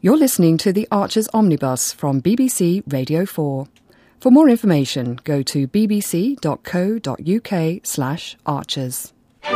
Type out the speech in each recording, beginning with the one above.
You're listening to the Archers Omnibus from BBC Radio 4. For more information, go to bbc.co.uk/archers.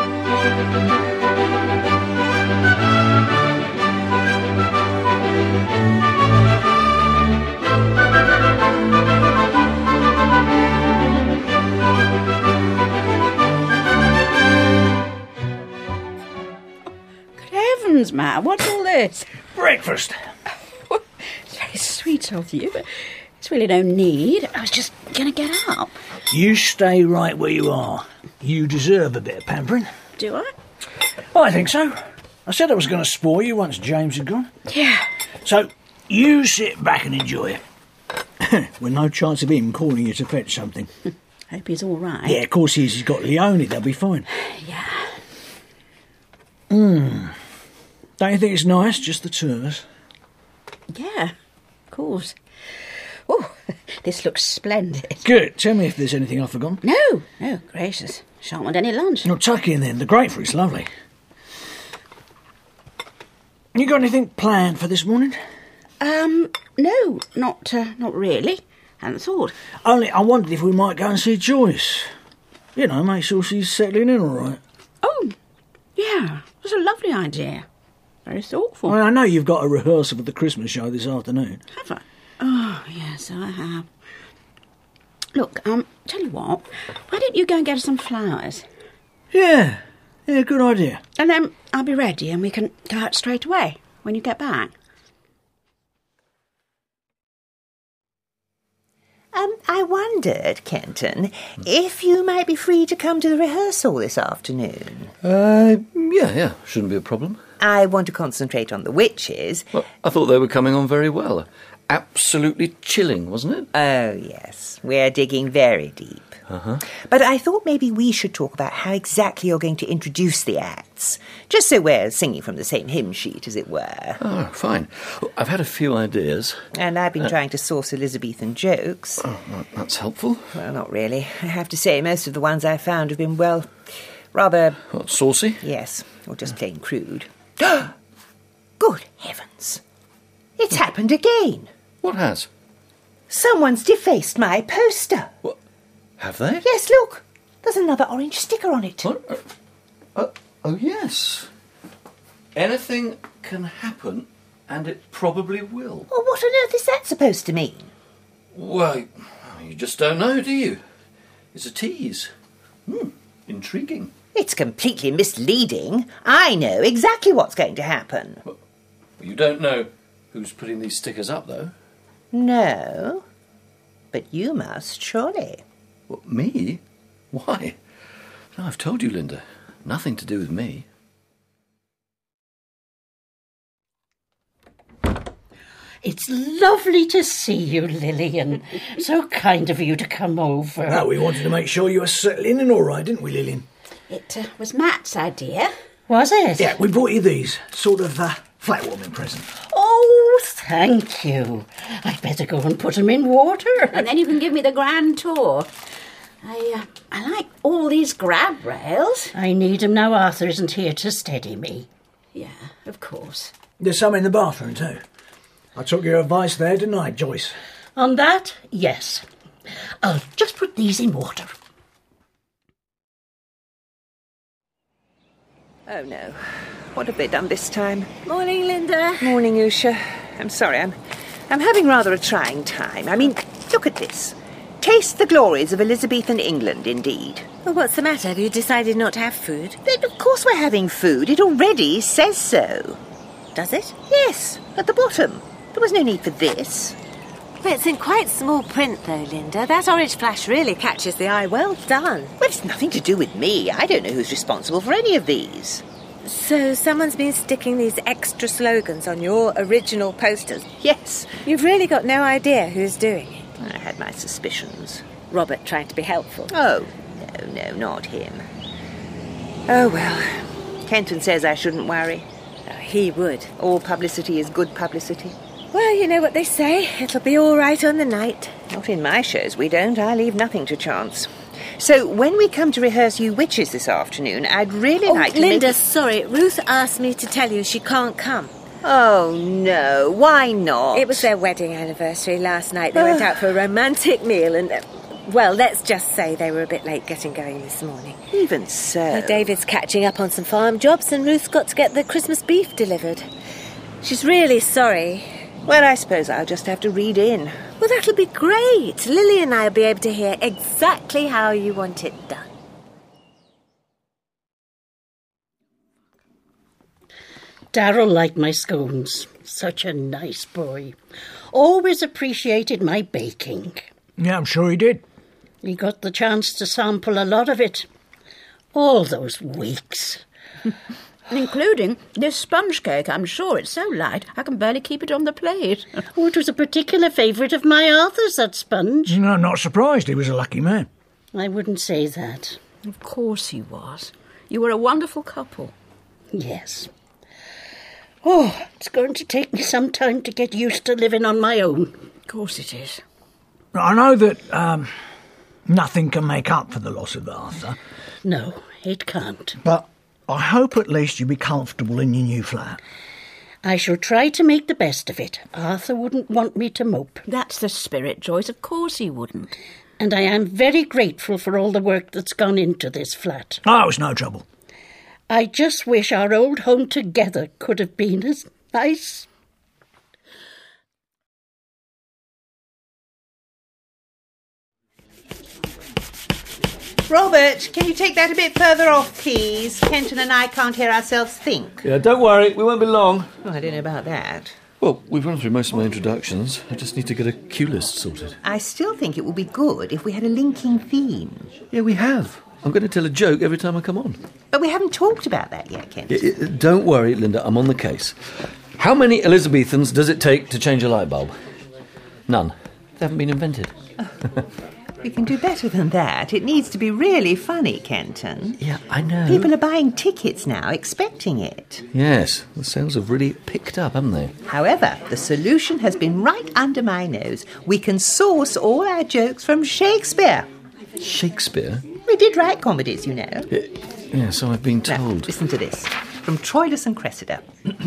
Good heavens, Matt, what's all this? Breakfast. It's very sweet of you, but it's really no need. I was just going to get up. You stay right where you are. You deserve a bit of pampering. Do I? I think so. I said I was going to spoil you once James had gone. Yeah. So, you sit back and enjoy it. With no chance of him calling you to fetch something. Hope he's all right. Yeah, of course he is. He's got Leonie. They'll be fine. Yeah. Don't you think it's nice, just the two of us? Yeah, of course. Oh, this looks splendid. Good. Tell me if there's anything I've forgotten. No, gracious. Shan't want any lunch. Well, tuck in then. The grapefruit's lovely. You got anything planned for this morning? No, not really. Hadn't thought. Only I wondered if we might go and see Joyce. You know, make sure she's settling in all right. Oh, yeah. It was a lovely idea. Very thoughtful. Well, I know you've got a rehearsal for the Christmas show this afternoon. Have I? Oh, yes, I have. Look, tell you what. Why don't you go and get us some flowers? Yeah, good idea. And then I'll be ready and we can go out straight away when you get back. I wondered, Kenton, if you might be free to come to the rehearsal this afternoon. Yeah, shouldn't be a problem. I want to concentrate on the witches. Well, I thought they were coming on very well. Absolutely chilling, wasn't it? Oh, yes. We're digging very deep. Uh-huh. But I thought maybe we should talk about how exactly you're going to introduce the acts, just so we're singing from the same hymn sheet, as it were. Oh, fine. Well, I've had a few ideas. And I've been trying to source Elizabethan jokes. Oh, that's helpful. Well, not really. I have to say, most of the ones I've found have been, well, rather... What, saucy? Yes, or just plain crude. Good heavens! It's happened again. What has? Someone's defaced my poster. What? Have they? Yes, look. There's another orange sticker on it. What? Oh, yes. Anything can happen, and it probably will. Well, what on earth is that supposed to mean? Well, you just don't know, do you? It's a tease. Intriguing. It's completely misleading. I know exactly what's going to happen. Well, you don't know who's putting these stickers up, though? No. But you must, surely. What, me? Why? No, I've told you, Linda. Nothing to do with me. It's lovely to see you, Lillian. So kind of you to come over. Well, we wanted to make sure you were settling in all right, didn't we, Lillian? It was Matt's idea. Was it? Yeah, we brought you these. Sort of flat-warming present. Oh, thank you. I'd better go and put them in water. And then you can give me the grand tour. I like all these grab rails. I need 'em now Arthur isn't here to steady me. Yeah, of course. There's some in the bathroom, too. I took your advice there, didn't I, Joyce? On that, yes. I'll just put these in water. Oh, no. What have they done this time? Morning, Linda. Morning, Usha. I'm sorry, I'm having rather a trying time. I mean, look at this. Taste the glories of Elizabethan England, indeed. Well, what's the matter? Have you decided not to have food? Then, of course we're having food. It already says so. Does it? Yes, at the bottom. There was no need for this. But it's in quite small print, though, Linda. That orange flash really catches the eye. Well done. Well, it's nothing to do with me. I don't know who's responsible for any of these. So someone's been sticking these extra slogans on your original posters? Yes. You've really got no idea who's doing it? I had my suspicions. Robert trying to be helpful. Oh, no, not him. Oh, well. Kenton says I shouldn't worry. Oh, he would. All publicity is good publicity. Well, you know what they say. It'll be all right on the night. Not in my shows, we don't. I leave nothing to chance. So, when we come to rehearse You Witches this afternoon, I'd really like to Linda, sorry. Ruth asked me to tell you she can't come. Oh, no, why not? It was their wedding anniversary last night. They went out for a romantic meal and, well, let's just say they were a bit late getting going this morning. Even so. David's catching up on some farm jobs and Ruth's got to get the Christmas beef delivered. She's really sorry. Well, I suppose I'll just have to read in. Well, that'll be great. Lily and I will be able to hear exactly how you want it done. Darryl liked my scones. Such a nice boy. Always appreciated my baking. Yeah, I'm sure he did. He got the chance to sample a lot of it. All those weeks. Including this sponge cake. I'm sure it's so light I can barely keep it on the plate. Oh, it was a particular favourite of my Arthur's, that sponge. No, not surprised. He was a lucky man. I wouldn't say that. Of course he was. You were a wonderful couple. Yes. Oh, it's going to take me some time to get used to living on my own. Of course it is. I know that nothing can make up for the loss of Arthur. No, it can't. But I hope at least you'll be comfortable in your new flat. I shall try to make the best of it. Arthur wouldn't want me to mope. That's the spirit, Joyce. Of course he wouldn't. And I am very grateful for all the work that's gone into this flat. Oh, it's no trouble. I just wish our old home together could have been as nice. Robert, can you take that a bit further off, please? Kenton and I can't hear ourselves think. Yeah, don't worry, we won't be long. Oh, I don't know about that. Well, we've run through most of my introductions. I just need to get a cue list sorted. I still think it would be good if we had a linking theme. Yeah, we have. I'm going to tell a joke every time I come on. But we haven't talked about that yet, Kenton. Don't worry, Linda, I'm on the case. How many Elizabethans does it take to change a light bulb? None. They haven't been invented. We can do better than that. It needs to be really funny, Kenton. Yeah, I know. People are buying tickets now, expecting it. Yes, the sales have really picked up, haven't they? However, the solution has been right under my nose. We can source all our jokes from Shakespeare. Shakespeare? We did write comedies, you know. Yeah, so I've been Now, told. listen to this. From Troilus and Cressida.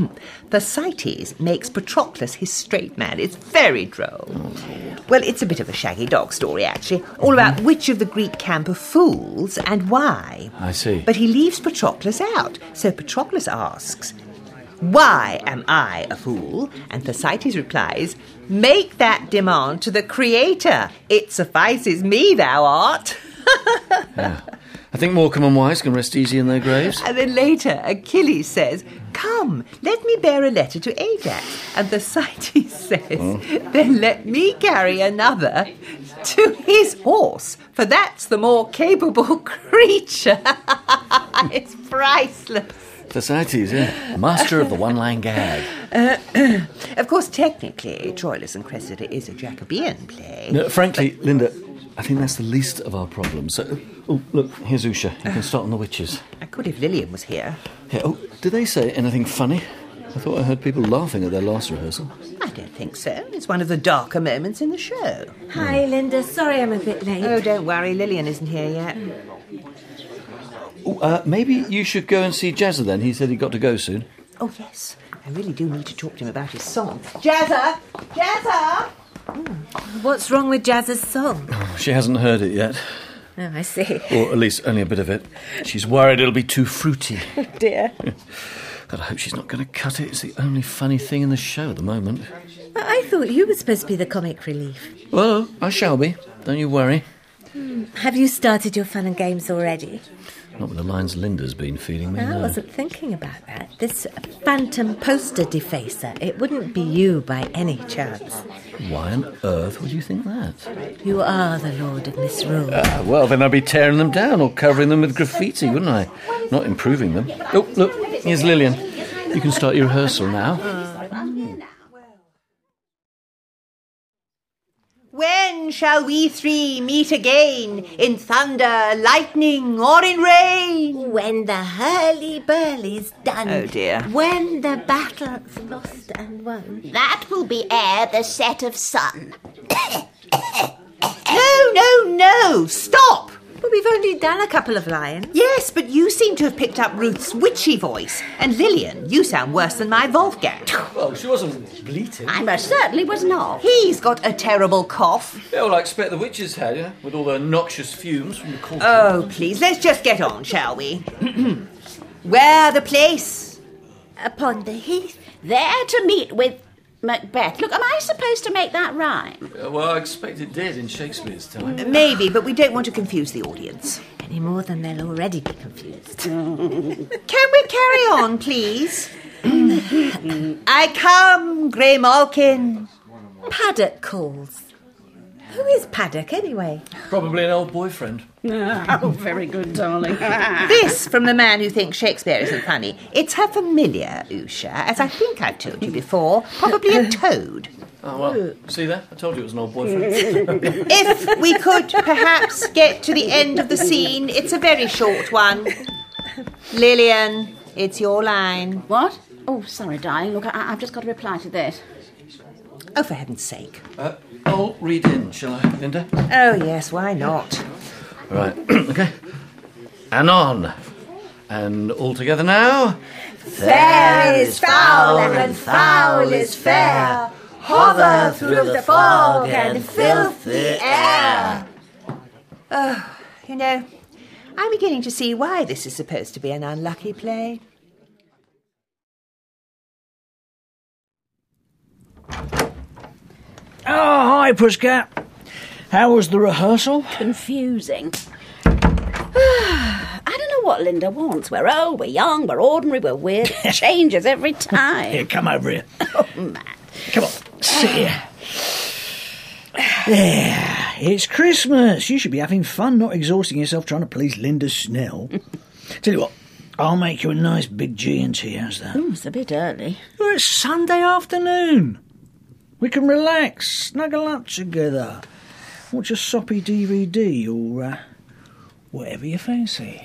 Thersites makes Patroclus his straight man. It's very droll. Well, it's a bit of a shaggy dog story, actually. All about which of the Greek camp are fools and why. I see. But he leaves Patroclus out. So Patroclus asks, "Why am I a fool?" And Thersites replies, "Make that demand to the Creator. It suffices me, thou art." Yeah. I think Morecambe and Wise can rest easy in their graves. And then later, Achilles says, "Come, let me bear a letter to Ajax." And Thersites says, "Then let me carry another to his horse, for that's the more capable creature." It's priceless. Thersites, yeah. Master of the one-line gag. Of course, technically, Troilus and Cressida is a Jacobean play. No, frankly, Linda, I think that's the least of our problems. So, look, here's Usha. You can start on the witches. I could if Lillian was here. Yeah, did they say anything funny? I thought I heard people laughing at their last rehearsal. I don't think so. It's one of the darker moments in the show. Hi, Linda. Sorry I'm a bit late. Oh, don't worry. Lillian isn't here yet. Maybe you should go and see Jazza then. He said he'd got to go soon. Oh, yes. I really do need to talk to him about his song. Jazza! Jazza! What's wrong with Jazz's song? She hasn't heard it yet. Oh, I see. Or at least only a bit of it. She's worried it'll be too fruity. Oh, dear. God, I hope she's not going to cut it. It's the only funny thing in the show at the moment. I thought you were supposed to be the comic relief. Well, I shall be. Don't you worry. Have you started your fun and games already? Not with the lines Linda's been feeding me, I no. wasn't thinking about that. This phantom poster defacer, it wouldn't be you by any chance. Why on earth would you think that? You are the Lord of Misrule. Well, then I'd be tearing them down or covering them with graffiti, wouldn't I? Not improving them. Oh, look, here's Lillian. You can start your rehearsal now. When shall we three meet again? In thunder, lightning, or in rain? When the hurly-burly's done. Oh, dear. When the battle's lost and won. That will be ere the set of sun. No! Stop! But we've only done a couple of lines. Yes, but you seem to have picked up Ruth's witchy voice. And Lillian, you sound worse than my Wolfgang. Well, she wasn't bleating. I most certainly was not. He's got a terrible cough. Yeah, well, I expect the witches had, yeah, with all the noxious fumes from the cauldron. Oh, please, let's just get on, shall we? Where the place? Upon the heath. There to meet with Macbeth. Look, am I supposed to make that rhyme? Well, I expect it did in Shakespeare's time. Maybe, but we don't want to confuse the audience. Any more than they'll already be confused. Can we carry on, please? I come, Grey Malkin. Paddock calls. Who is Paddock, anyway? Probably an old boyfriend. Oh, very good, darling. This from the man who thinks Shakespeare isn't funny. It's her familiar, Usha, as I think I've told you before. Probably a toad. Oh, well, see there? I told you it was an old boyfriend. If we could perhaps get to the end of the scene, it's a very short one. Lillian, it's your line. What? Oh, sorry, darling. Look, I've just got to reply to this. Oh, for heaven's sake. I'll read in, shall I, Linda? Oh, yes, why not? Right, okay. Anon. And all together now. Fair is foul and foul is fair. Hover through the fog and filthy air. Oh, you know, I'm beginning to see why this is supposed to be an unlucky play. Oh, hi, Pussycat. How was the rehearsal? Confusing. I don't know what Linda wants. We're old, we're young, we're ordinary, we're weird. It changes every time. Here, come over here. Oh, man. Come on, sit here. Yeah, it's Christmas. You should be having fun, not exhausting yourself trying to please Linda Snell. Tell you what, I'll make you a nice big G&T, how's that? It's a bit early. Well, it's Sunday afternoon. We can relax, snuggle up together, watch a soppy DVD or whatever you fancy.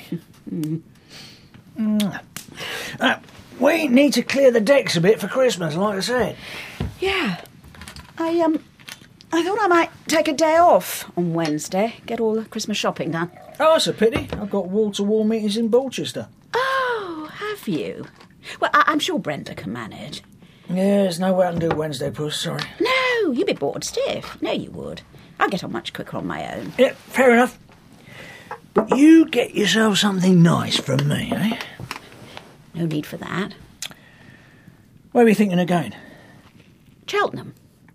We need to clear the decks a bit for Christmas, like I said. Yeah. I thought I might take a day off on Wednesday, get all the Christmas shopping done. Oh, that's a pity. I've got wall-to-wall meetings in Bolchester. Oh, have you? Well, I'm sure Brenda can manage. Yeah, there's no way I can do Wednesday, Puss, sorry. No, you'd be bored stiff. No, you would. I'd get on much quicker on my own. Yeah, fair enough. But you get yourself something nice from me, eh? No need for that. Where are you thinking of going? Cheltenham.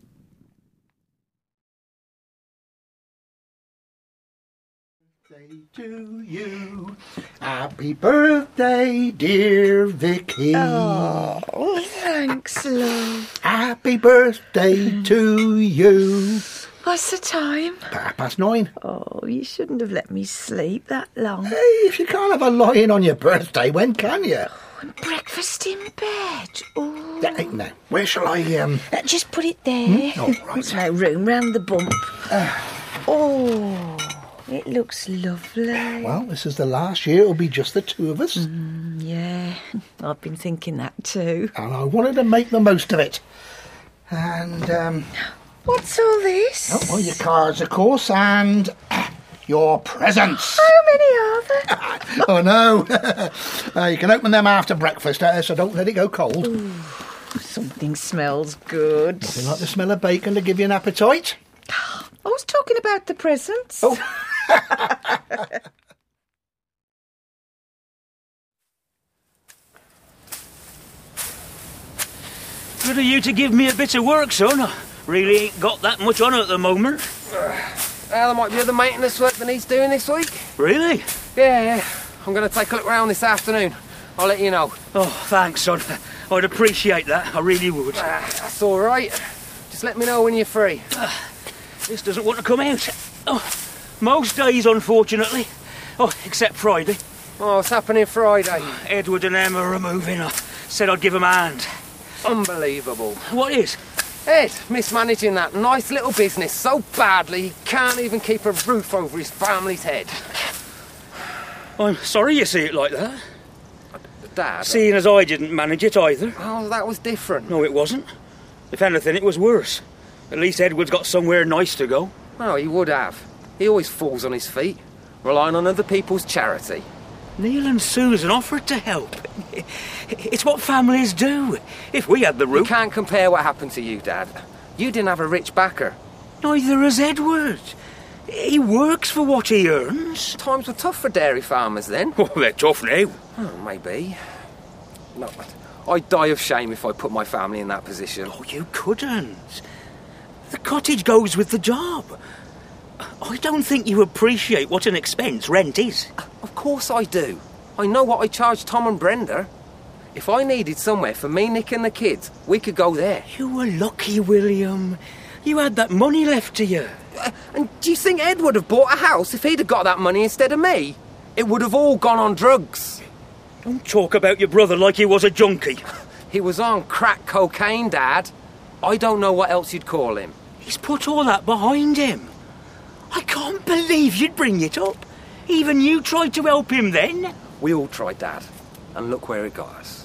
To you. Happy birthday, dear Vicky. Oh, thanks, love. Happy birthday to you. What's the time? 9:30. Oh, you shouldn't have let me sleep that long. Hey, if you can't have a lie-in on your birthday, when can you? And breakfast in bed. Oh. Now, where shall I, Just put it there. Oh, right. There's no room round the bump. Oh, it looks lovely. Well, this is the last year it'll be just the two of us. Yeah, I've been thinking that too. And I wanted to make the most of it. And, What's all this? oh, well, your cards, of course, and your presents. How many are there? Oh, no. You can open them after breakfast, so don't let it go cold. Ooh, something smells good. Nothing like the smell of bacon to give you an appetite. I was talking about the presents. Oh. Good of you to give me a bit of work, son. I really ain't got that much on at the moment. Well, there might be other maintenance work that needs doing this week. Really? Yeah. I'm going to take a look round this afternoon. I'll let you know. Oh, thanks, son. I'd appreciate that. I really would. That's all right. Just let me know when you're free. This doesn't want to come out. Oh, most days, unfortunately. Oh, except Friday. Oh, what's happening Friday? Edward and Emma are moving. I said I'd give them a hand. Unbelievable. What is? Ed, mismanaging that nice little business so badly he can't even keep a roof over his family's head. I'm sorry you see it like that. Dad? Seeing as I didn't manage it either. Oh, that was different. No, it wasn't. If anything, it was worse. At least Edward's got somewhere nice to go. Oh, he would have. He always falls on his feet. relying on other people's charity. Neil and Susan offered to help. It's what families do. If we had the You root... can't compare what happened to you, Dad. You didn't have a rich backer. Neither has Edward. He works for what he earns. Times were tough for dairy farmers then. Well, they're tough now. Oh, maybe. No, I'd die of shame if I put my family in that position. Oh, you couldn't. The cottage goes with the job. I don't think you appreciate what an expense rent is. Of course I do. I know what I charge Tom and Brenda. If I needed somewhere for me, Nick and the kids, we could go there. You were lucky, William. You had that money left to you. And do you think Ed would have bought a house if he'd have got that money instead of me? It would have all gone on drugs. Don't talk about your brother like he was a junkie. He was on crack cocaine, Dad. I don't know what else you'd call him. He's put all that behind him. I can't believe you'd bring it up. Even you tried to help him then. We all tried, Dad. And look where it got us.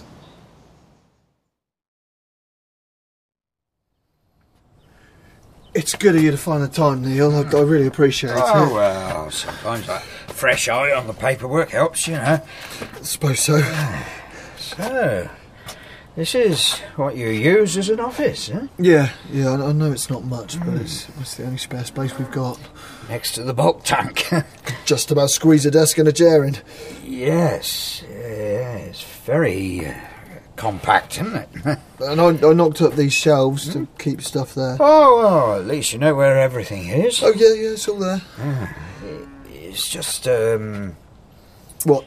It's good of you to find the time, Neil. I really appreciate it. Oh, well, sometimes a fresh eye on the paperwork helps, you know. I suppose so. So, this is what you use as an office, eh? Yeah, I know it's not much, but it's the only spare space we've got. Next to the bulk tank. Just about squeeze a desk and a chair in. Yes, it's very compact, isn't it? And I knocked up these shelves to keep stuff there. Oh, well, at least you know where everything is. Oh, yeah, it's all there. It's just, What?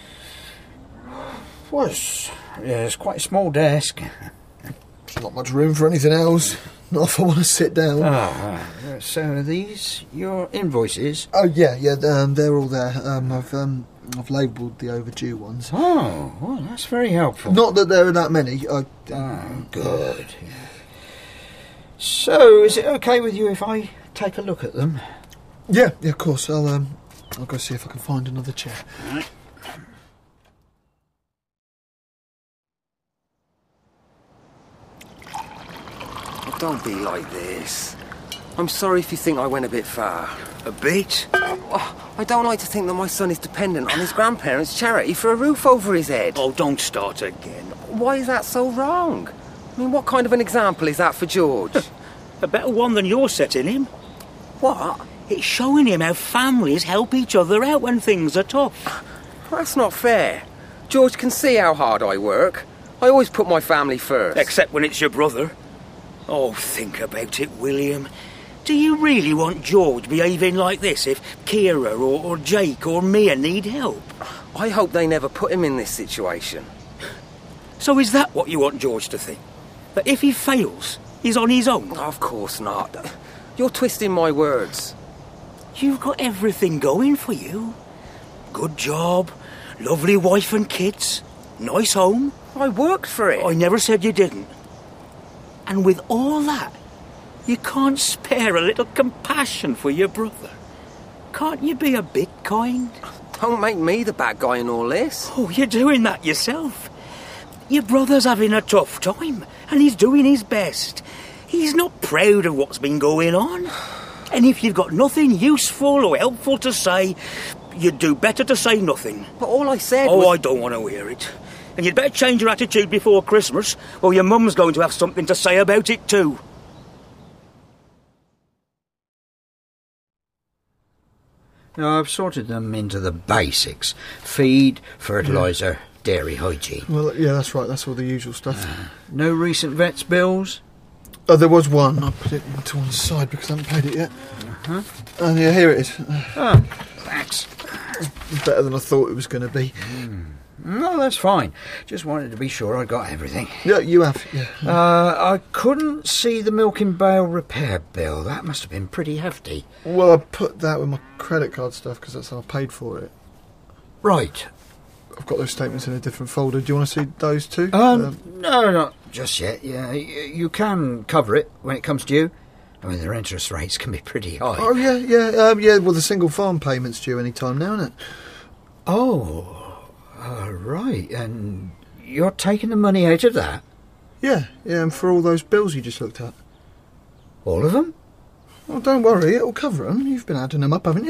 Well, it's quite a small desk. There's not much room for anything else. Not if I want to sit down. So are these your invoices? Oh, yeah, they're all there. I've labelled the overdue ones. Oh, well, that's very helpful. Not that there are that many. Good. So, is it okay with you if I take a look at them? Yeah, of course. I'll go see if I can find another chair. All right. Don't be like this. I'm sorry if you think I went a bit far. A bit? I don't like to think that my son is dependent on his grandparents' charity for a roof over his head. Oh, don't start again. Why is that so wrong? I mean, what kind of an example is that for George? A better one than you're setting him. What? It's showing him how families help each other out when things are tough. That's not fair. George can see how hard I work. I always put my family first. Except when it's your brother. Oh, think about it, William. Do you really want George behaving like this if Kira or Jake or Mia need help? I hope they never put him in this situation. So is that what you want George to think? That if he fails, he's on his own? Of course not. You're twisting my words. You've got everything going for you. Good job, lovely wife and kids, nice home. I worked for it. I never said you didn't. And with all that, you can't spare a little compassion for your brother. Can't you be a bit kind? Don't make me the bad guy in all this. Oh, you're doing that yourself. Your brother's having a tough time, and he's doing his best. He's not proud of what's been going on. And if you've got nothing useful or helpful to say, you'd do better to say nothing. But all I said was... Oh, I don't want to hear it. And you'd better change your attitude before Christmas, or your mum's going to have something to say about it too. Now, I've sorted them into the basics. Feed, fertiliser, dairy hygiene. Well, yeah, that's right. That's all the usual stuff. No recent vet's bills? Oh, there was one. I put it to one side because I haven't paid it yet. And yeah, here it is. Thanks. It's better than I thought it was going to be. No, that's fine. Just wanted to be sure I got everything. Yeah, you have. Yeah. I couldn't see the milking bale repair bill. That must have been pretty hefty. Well, I put that with my credit card stuff because that's how I paid for it. Right. I've got those statements in a different folder. Do you want to see those too? No, not just yet. Yeah, you can cover it when it comes to you. I mean, their interest rates can be pretty high. Oh, yeah. Well, the single farm payment's due any time now, isn't it? Oh, right. And you're taking the money out of that? Yeah, and for all those bills you just looked at. All of them? Well, don't worry, it'll cover them. You've been adding them up, haven't you?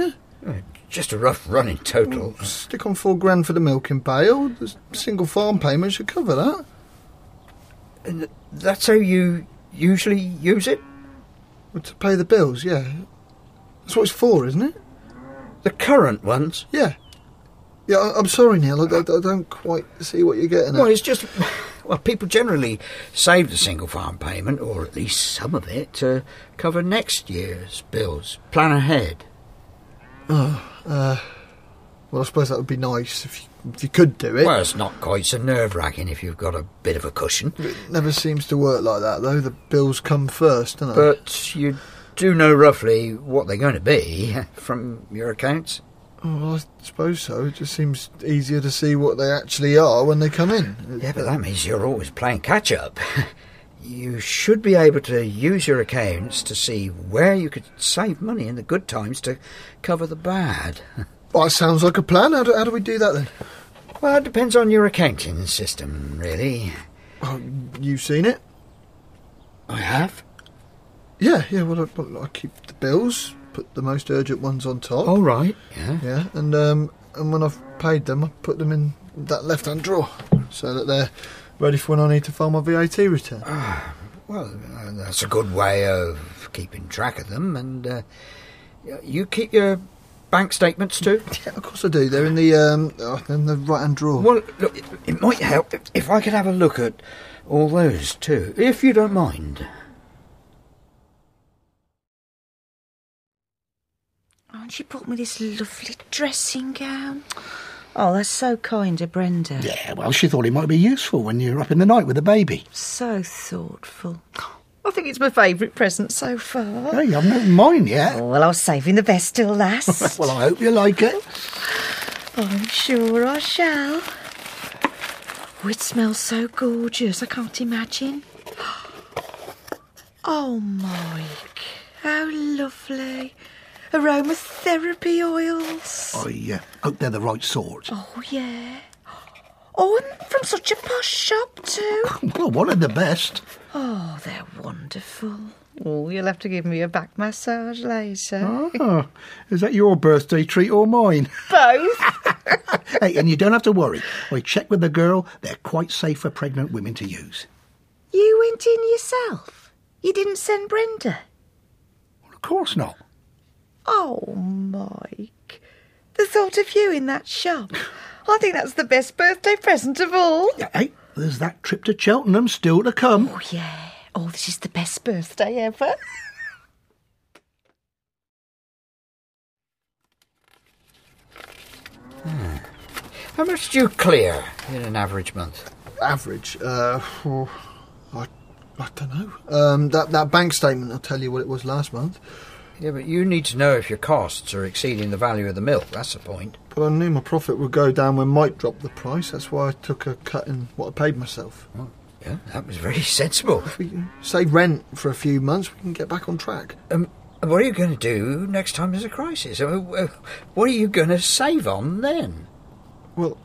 Just a rough run in total. Well, stick on £4,000 for the milking pail. The single farm payment should cover that. And that's how you usually use it? Well, to pay the bills, yeah. That's what it's for, isn't it? The current ones? Yeah. Yeah, I'm sorry, Neil. I don't quite see what you're getting at. Well, it's just... Well, people generally save the single farm payment, or at least some of it, to cover next year's bills. Plan ahead. Well, I suppose that would be nice if you could do it. Well, it's not quite so nerve-wracking if you've got a bit of a cushion. It never seems to work like that, though. The bills come first, don't they? But you do know roughly what they're going to be from your accounts? Oh, well, I suppose so. It just seems easier to see what they actually are when they come in. Yeah, but that means you're always playing catch-up. You should be able to use your accounts to see where you could save money in the good times to cover the bad. Well, that sounds like a plan. How do we do that, then? Well, it depends on your accounting system, really. Oh, you've seen it? I have? Yeah, well, I keep the bills, put the most urgent ones on top. Oh, right, yeah. Yeah, and when I've paid them, I put them in that left-hand drawer so that they're ready for when I need to file my VAT return. Well, that's a good way of keeping track of them. And you keep your bank statements too? Yeah, of course I do. They're in the right-hand drawer. Well, look, it might help if I could have a look at all those too, if you don't mind. Oh, and she brought me this lovely dressing gown. Oh, that's so kind of Brenda. Yeah, well, she thought it might be useful when you're up in the night with the baby. So thoughtful. I think it's my favourite present so far. Hey, I've not mine yet. Oh, well, I was saving the best till last. Well, I hope you like it. I'm sure I shall. Oh, it smells so gorgeous, I can't imagine. Oh, Mike, how lovely. Aromatherapy oils. I hope they're the right sort. Oh, yeah. Oh, and from such a posh shop, too. Well, one of the best. Oh, they're wonderful. Oh, you'll have to give me a back massage later. Oh, is that your birthday treat or mine? Both. Hey, and you don't have to worry. I checked with the girl. They're quite safe for pregnant women to use. You went in yourself? You didn't send Brenda? Well, of course not. Oh, Mike. The thought of you in that shop. I think that's the best birthday present of all. Hey, there's that trip to Cheltenham still to come. Oh, yeah. Oh, this is the best birthday ever. How much do you clear in an average month? Average? I don't know. That bank statement will tell you what it was last month. Yeah, but you need to know if your costs are exceeding the value of the milk. That's the point. But I knew my profit would go down when Mike dropped the price. That's why I took a cut in what I paid myself. Oh, yeah, that was very sensible. If we can save rent for a few months, we can get back on track. What are you going to do next time there's a crisis? What are you going to save on then? Well,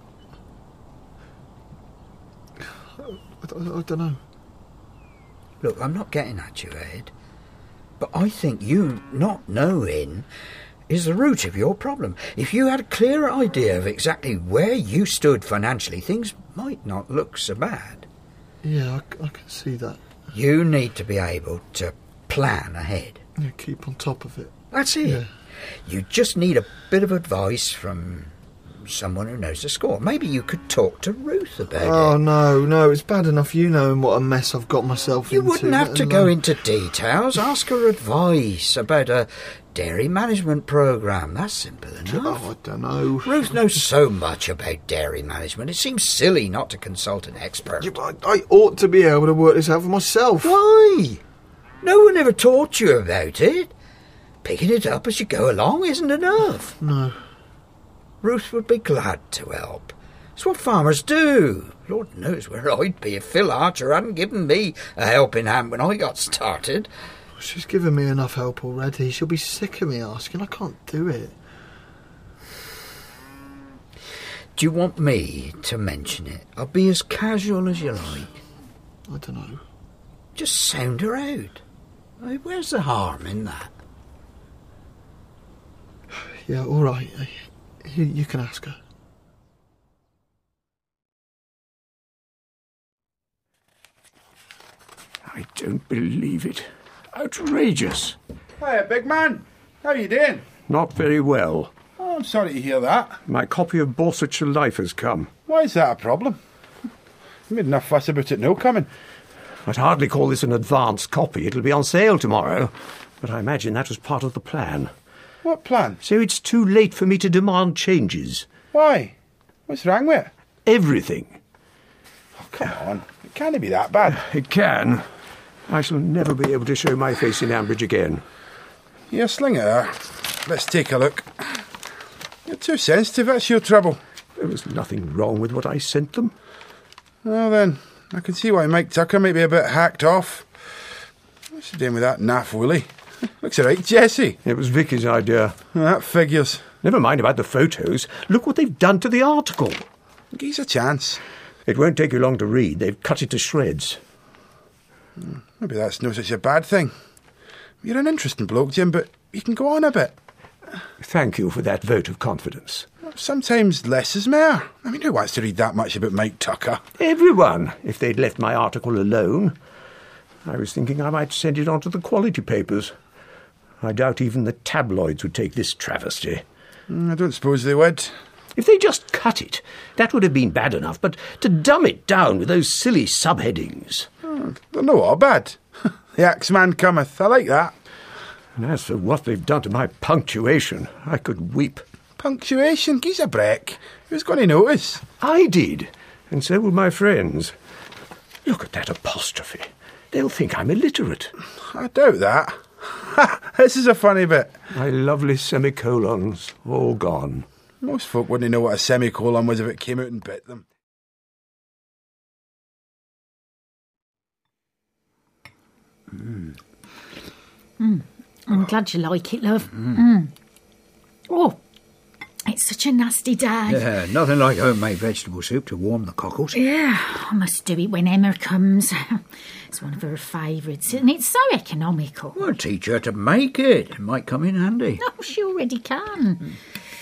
I don't know. Look, I'm not getting at you, Ed. But I think you not knowing is the root of your problem. If you had a clearer idea of exactly where you stood financially, things might not look so bad. Yeah, I can see that. You need to be able to plan ahead. Yeah, keep on top of it. That's it. Yeah. You just need a bit of advice from someone who knows the score. Maybe you could talk to Ruth about it. Oh, no, it's bad enough you knowing what a mess I've got myself into. You wouldn't have to go into details. Ask her advice about a dairy management programme. That's simple enough. Oh, I don't know. Ruth knows so much about dairy management. It seems silly not to consult an expert. Yeah, but I ought to be able to work this out for myself. Why? No one ever taught you about it. Picking it up as you go along isn't enough. No. Ruth would be glad to help. It's what farmers do. Lord knows where I'd be if Phil Archer hadn't given me a helping hand when I got started. She's given me enough help already. She'll be sick of me asking. I can't do it. Do you want me to mention it? I'll be as casual as you like. I don't know. Just sound her out. Where's the harm in that? Yeah, all right. You can ask her. I don't believe it. Outrageous. Hiya, big man. How you doing? Not very well. Oh, I'm sorry to hear that. My copy of Borsetshire Life has come. Why is that a problem? You made enough fuss about it no coming. I'd hardly call this an advance copy. It'll be on sale tomorrow. But I imagine that was part of the plan. What plan? So it's too late for me to demand changes. Why? What's wrong with it? Everything. Oh, come on. It can't be that bad. It can. I shall never be able to show my face in Ambridge again. Yeah, sling it there. Let's take a look. You're too sensitive, that's your trouble. There was nothing wrong with what I sent them. Well then, I can see why Mike Tucker might be a bit hacked off. What's he doing with that naff Willie? Looks alright, Jessie. It was Vicky's idea. That figures. Never mind about the photos. Look what they've done to the article. Give us a chance. It won't take you long to read. They've cut it to shreds. Maybe that's no such a bad thing. You're an interesting bloke, Jim, but you can go on a bit. Thank you for that vote of confidence. Sometimes less is more. I mean, who wants to read that much about Mike Tucker? Everyone, if they'd left my article alone. I was thinking I might send it on to the quality papers. I doubt even the tabloids would take this travesty. I don't suppose they would. If they just cut it, that would have been bad enough, but to dumb it down with those silly subheadings... They're not all bad. The Axeman cometh. I like that. And as for what they've done to my punctuation, I could weep. Punctuation? Give us a break. Who's going to notice? I did, and so will my friends. Look at that apostrophe. They'll think I'm illiterate. I doubt that. This is a funny bit. My lovely semicolons, all gone. Most folk wouldn't know what a semicolon was if it came out and bit them. I'm glad you like it, love. Oh, it's such a nasty day. Yeah, nothing like homemade vegetable soup to warm the cockles. Yeah, I must do it when Emma comes. It's one of her favourites, and it's so economical. Well, teach her to make it. It might come in handy. Oh, she already can.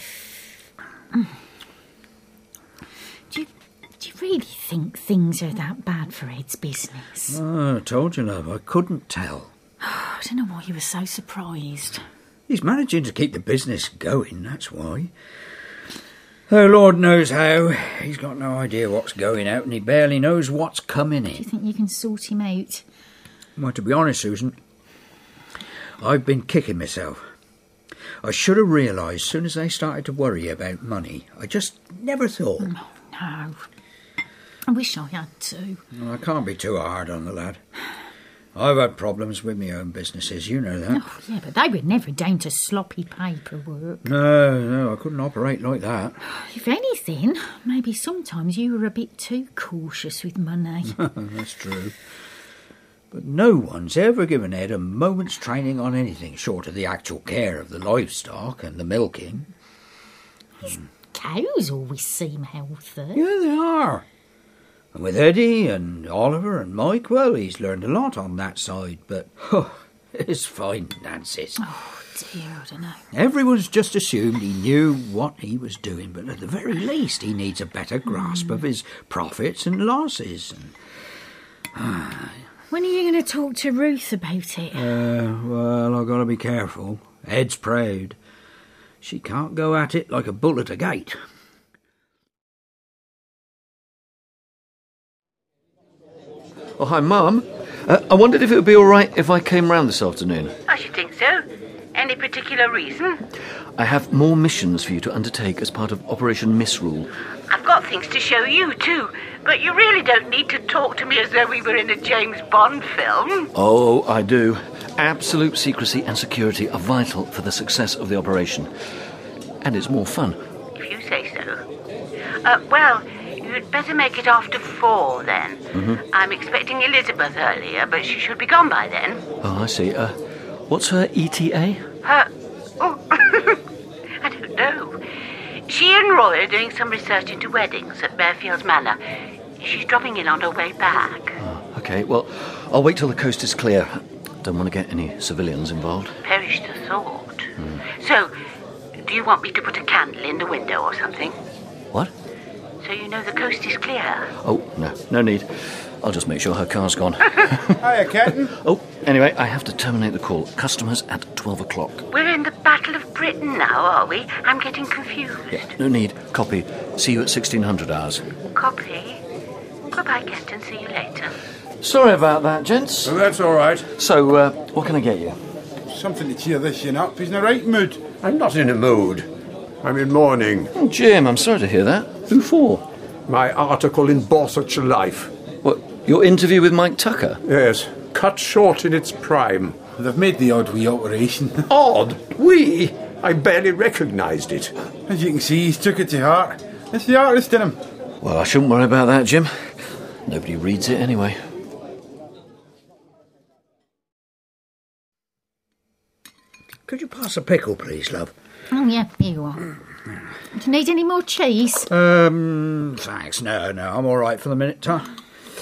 Do you really think things are that bad for Ed's business? Oh, I told you, love, I couldn't tell. I don't know why you were so surprised. He's managing to keep the business going, that's why. Though Lord knows how, he's got no idea what's going out and he barely knows what's coming in. Do you think you can sort him out? Well, to be honest, Susan, I've been kicking myself. I should have realised as soon as they started to worry about money. I just never thought. Oh, no. I wish I had to. Well, I can't be too hard on the lad. I've had problems with my own businesses, you know that. Oh, yeah, but they were never down to sloppy paperwork. No, I couldn't operate like that. If anything, maybe sometimes you were a bit too cautious with money. That's true. But no one's ever given Ed a moment's training on anything short of the actual care of the livestock and the milking. His cows always seem healthy. Yeah, they are. And with Eddie and Oliver and Mike, well, he's learned a lot on that side, but his finances. Oh, dear, I don't know. Everyone's just assumed he knew what he was doing, but at the very least he needs a better grasp of his profits and losses. When are you going to talk to Ruth about it? Well, I've got to be careful. Ed's proud. She can't go at it like a bull at a gate. Oh, hi, Mum. I wondered if it would be all right if I came round this afternoon. I should think so. Any particular reason? I have more missions for you to undertake as part of Operation Misrule. I've got things to show you, too. But you really don't need to talk to me as though we were in a James Bond film. Oh, I do. Absolute secrecy and security are vital for the success of the operation. And it's more fun. If you say so. Well, you'd better make it after 4, then. Mm-hmm. I'm expecting Elizabeth earlier, but she should be gone by then. Oh, I see. What's her ETA? I don't know. She and Roy are doing some research into weddings at Bearfields Manor. She's dropping in on her way back. Oh, OK, well, I'll wait till the coast is clear. Don't want to get any civilians involved. Perish the thought. So, Do you want me to put a candle in the window or something? What? So you know the coast is clear? Oh, no need. I'll just make sure her car's gone. Hiya, Captain. Oh, anyway, I have to terminate the call. Customers at 12 o'clock. We're in the Battle of Britain now, are we? I'm getting confused. Yeah, no need. Copy. See you at 1600 hours. Copy. Goodbye, Kenton. See you later. Sorry about that, gents. Well, that's all right. So, what can I get you? Something to cheer this yin up. He's in the right mood. I'm not in a mood. I'm in mourning. Oh, Jim, I'm sorry to hear that. Who for? My article in Borthwickshire Life. What, your interview with Mike Tucker? Yes, cut short in its prime. They've made the odd wee alteration. Odd? We? I barely recognised it. As you can see, he's took it to heart. It's the artist in him. Well, I shouldn't worry about that, Jim. Nobody reads it anyway. Could you pass a pickle, please, love? Oh, yeah, here you are. Do you need any more cheese? Thanks. No, I'm all right for the minute, Tom.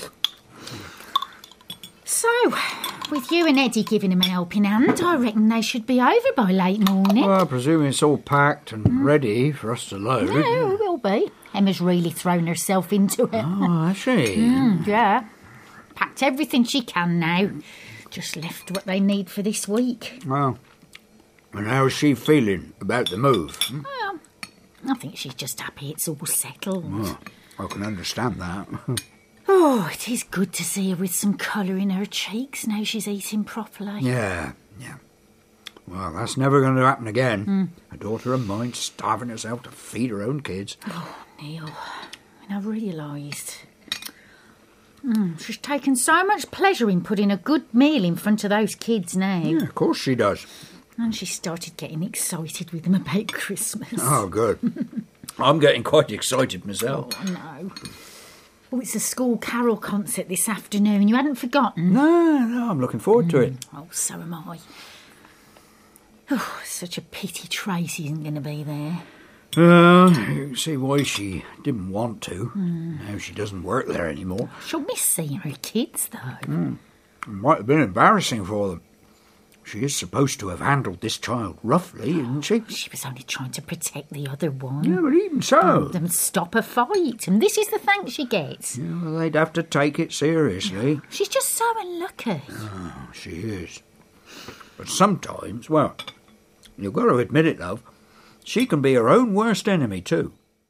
So, with you and Eddie giving him a helping hand, I reckon they should be over by late morning. Well, presuming it's all packed and ready for us to load. No, it will be. Emma's really thrown herself into it. Oh, has she? Yeah. Packed everything she can now. Just left what they need for this week. Well, and how's she feeling about the move? Well, I think she's just happy it's all settled. Oh, I can understand that. Oh, it is good to see her with some colour in her cheeks now she's eating properly. Yeah. Well, that's never going to happen again. A daughter of mine starving herself to feed her own kids. Oh, Neil, I've realised. She's taken so much pleasure in putting a good meal in front of those kids now. Yeah, of course she does. And she started getting excited with them about Christmas. Oh, good. I'm getting quite excited myself. Oh, no. Oh, it's a school carol concert this afternoon. You hadn't forgotten? No, I'm looking forward to it. Oh, so am I. Oh, such a pity Tracy isn't going to be there. You can see why she didn't want to. Now she doesn't work there anymore. She'll miss seeing her kids, though. It might have been embarrassing for them. She is supposed to have handled this child roughly, isn't she? She was only trying to protect the other one. Yeah, but even so. And stop a fight. And this is the thanks she gets. Yeah, well, they'd have to take it seriously. She's just so unlucky. Oh, she is. But sometimes, well, you've got to admit it, love, she can be her own worst enemy, too.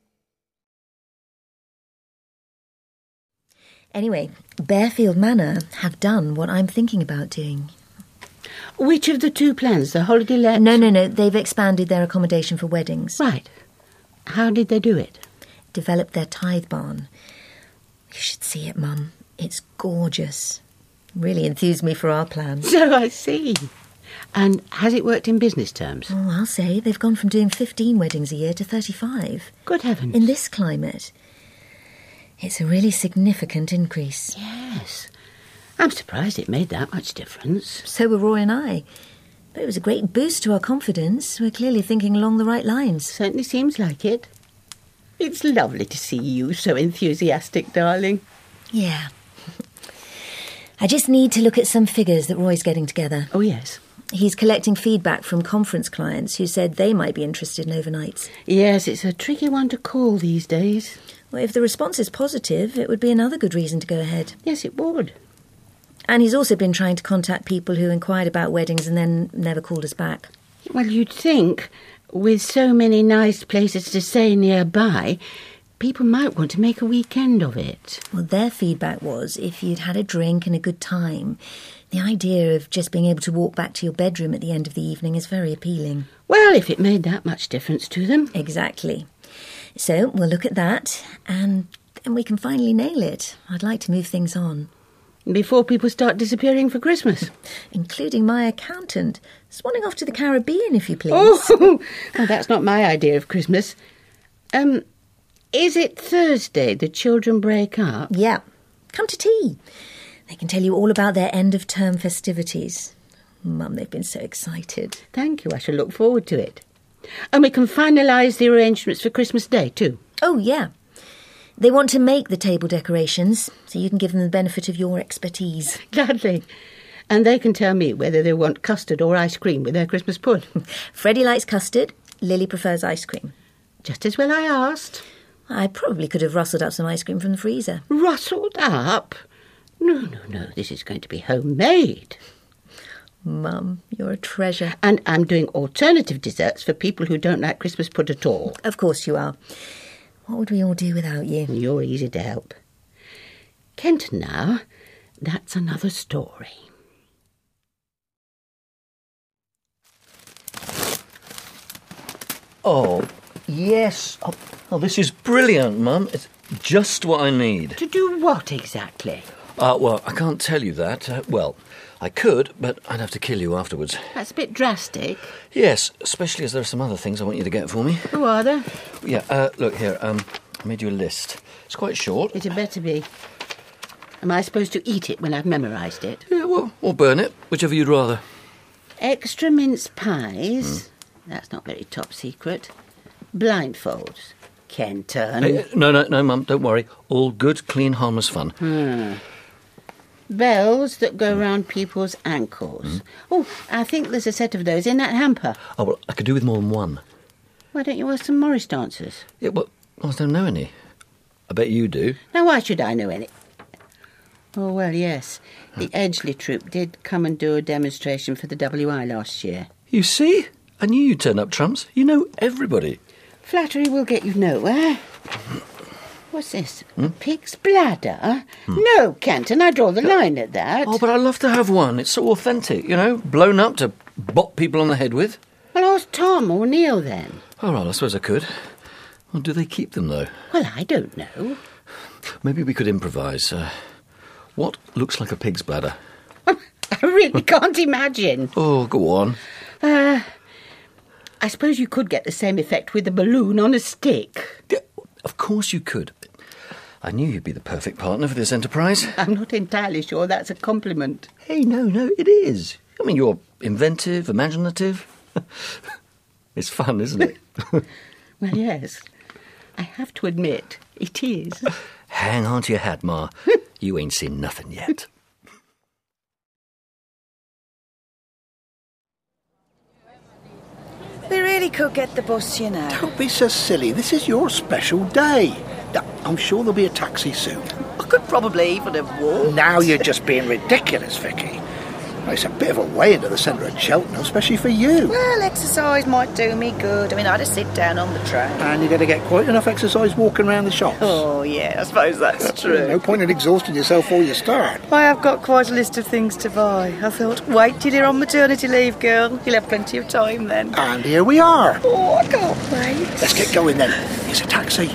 Anyway, Bearfield Manor have done what I'm thinking about doing. Which of the two plans? The holiday let? No. They've expanded their accommodation for weddings. Right. How did they do it? Developed their tithe barn. You should see it, Mum. It's gorgeous. Really enthused me for our plan. So I see. And has it worked in business terms? Oh, I'll say. They've gone from doing 15 weddings a year to 35. Good heavens. In this climate. It's a really significant increase. Yes. I'm surprised it made that much difference. So were Roy and I. But it was a great boost to our confidence. We're clearly thinking along the right lines. Certainly seems like it. It's lovely to see you so enthusiastic, darling. Yeah. I just need to look at some figures that Roy's getting together. Oh, yes. He's collecting feedback from conference clients who said they might be interested in overnights. Yes, it's a tricky one to call these days. Well, if the response is positive, it would be another good reason to go ahead. Yes, it would. And he's also been trying to contact people who inquired about weddings and then never called us back. Well, you'd think, with so many nice places to stay nearby, people might want to make a weekend of it. Well, their feedback was if you'd had a drink and a good time, the idea of just being able to walk back to your bedroom at the end of the evening is very appealing. Well, if it made that much difference to them. Exactly. So we'll look at that, and then we can finally nail it. I'd like to move things on. Before people start disappearing for Christmas. Including my accountant. Swanning off to the Caribbean, if you please. Oh, well, that's not my idea of Christmas. Is it Thursday the children break up? Yeah. Come to tea. They can tell you all about their end-of-term festivities. Mum, they've been so excited. Thank you. I shall look forward to it. And we can finalise the arrangements for Christmas Day, too. Oh, yeah. They want to make the table decorations, so you can give them the benefit of your expertise. Gladly. And they can tell me whether they want custard or ice cream with their Christmas pud. Freddie likes custard, Lily prefers ice cream. Just as well I asked. I probably could have rustled up some ice cream from the freezer. Rustled up? No, this is going to be homemade. Mum, you're a treasure. And I'm doing alternative desserts for people who don't like Christmas pud at all. Of course you are. What would we all do without you? You're easy to help. Kenton now, that's another story. Oh, yes. Oh, this is brilliant, Mum. It's just what I need. To do what exactly? Well, I can't tell you that. Well, I could, but I'd have to kill you afterwards. That's a bit drastic. Yes, especially as there are some other things I want you to get for me. Who are there? Yeah, look here. I made you a list. It's quite short. It had better be. Am I supposed to eat it when I've memorised it? Yeah, well, or burn it, whichever you'd rather. Extra mince pies. That's not very top secret. Blindfolds. Kenton. Hey, no, Mum, don't worry. All good, clean, harmless fun. Bells that go round people's ankles. Oh, I think there's a set of those in that hamper. Oh, well, I could do with more than one. Why don't you ask some Morris dancers? Yeah, well, I don't know any. I bet you do. Now, why should I know any? Oh, well, yes. The Edgeley troupe did come and do a demonstration for the WI last year. You see? I knew you'd turn up, Trumps. You know everybody. Flattery will get you nowhere. What's this? Pig's bladder? No, Kenton, I draw the line at that. Oh, but I'd love to have one. It's so authentic, you know, blown up to bop people on the head with. Well, ask Tom or Neil, then. Oh, well, I suppose I could. Well, do they keep them, though? Well, I don't know. Maybe we could improvise. What looks like a pig's bladder? I really can't imagine. Oh, go on. I suppose you could get the same effect with a balloon on a stick. Yeah, of course you could. I knew you'd be the perfect partner for this enterprise. I'm not entirely sure that's a compliment. Hey, no, it is. I mean, you're inventive, imaginative. It's fun, isn't it? Well, yes. I have to admit, it is. Hang on to your hat, Ma. You ain't seen nothing yet. We really could get the bus, you know. Don't be so silly. This is your special day. I'm sure there'll be a taxi soon. I could probably even have walked. Now you're just being ridiculous, Vicky. It's a bit of a way into the centre of Cheltenham, especially for you. Well, exercise might do me good. I mean, I just sit down on the train. And you're going to get quite enough exercise walking around the shops. Oh, yeah, I suppose that's true. No point in exhausting yourself before you start. I have got quite a list of things to buy. I thought, wait till you're on maternity leave, girl. You'll have plenty of time then. And here we are. Oh, I can't wait. Let's get going then. Here's a taxi.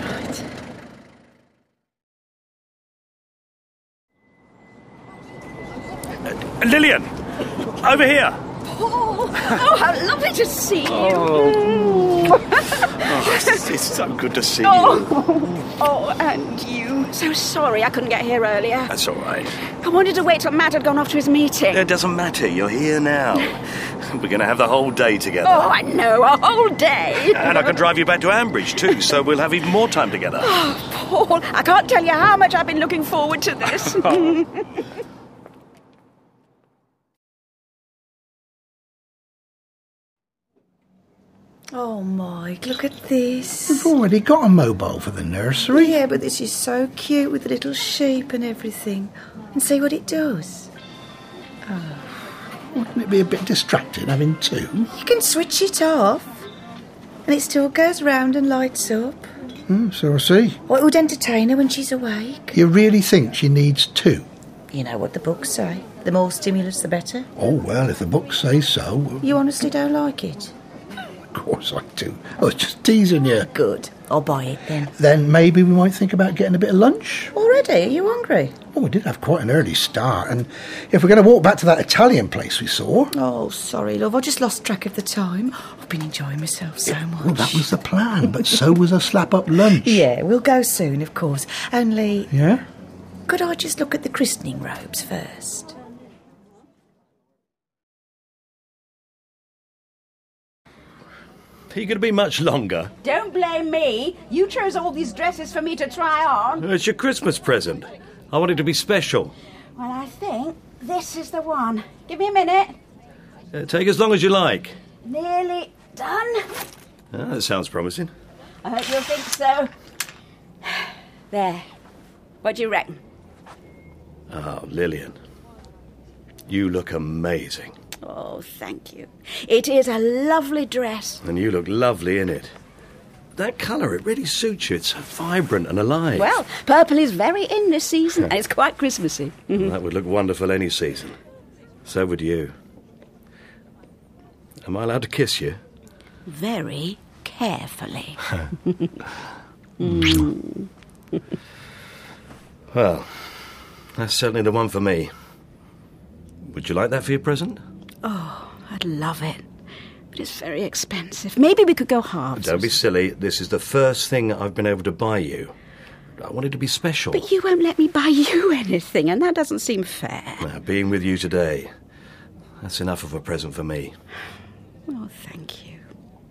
Lillian! Over here! Oh, how lovely to see you. It's so good to see you. Oh, and you. So sorry I couldn't get here earlier. That's all right. I wanted to wait till Matt had gone off to his meeting. It doesn't matter. You're here now. We're going to have the whole day together. Oh, I know, a whole day. And I can drive you back to Ambridge too, so we'll have even more time together. Oh, Paul, I can't tell you how much I've been looking forward to this. Oh, Mike, look at this. We've already got a mobile for the nursery. Yeah, but this is so cute with the little sheep and everything. And see what it does. Oh. Wouldn't it be a bit distracting having two? You can switch it off. And it still goes round and lights up. So I see. Well, it would entertain her when she's awake. You really think she needs two? You know what the books say. The more stimulus, the better. Oh, well, if the books say so. You honestly don't like it? Of course I do. I was just teasing you. Good. I'll buy it then. Then maybe we might think about getting a bit of lunch. Already? Are you hungry? Oh, we did have quite an early start. And if we're going to walk back to that Italian place we saw... Oh, sorry, love. I just lost track of the time. I've been enjoying myself so much. Well, that was the plan, but so was a slap-up lunch. Yeah, we'll go soon, of course. Only... Yeah? Could I just look at the christening robes first? Are you going to be much longer? Don't blame me. You chose all these dresses for me to try on. It's your Christmas present. I want it to be special. Well, I think this is the one. Give me a minute. Take as long as you like. Nearly done. That sounds promising. I hope you'll think so. There. What do you reckon? Oh, Lillian. You look amazing. Oh, thank you. It is a lovely dress. And you look lovely in it. That colour, it really suits you. It's so vibrant and alive. Well, purple is very in this season, and it's quite Christmassy. That would look wonderful any season. So would you. Am I allowed to kiss you? Very carefully. Well, that's certainly the one for me. Would you like that for your present? Oh, I'd love it. But it's very expensive. Maybe we could go halves. Don't be silly. This is the first thing I've been able to buy you. I want it to be special. But you won't let me buy you anything, and that doesn't seem fair. Now, being with you today, that's enough of a present for me. Oh, thank you.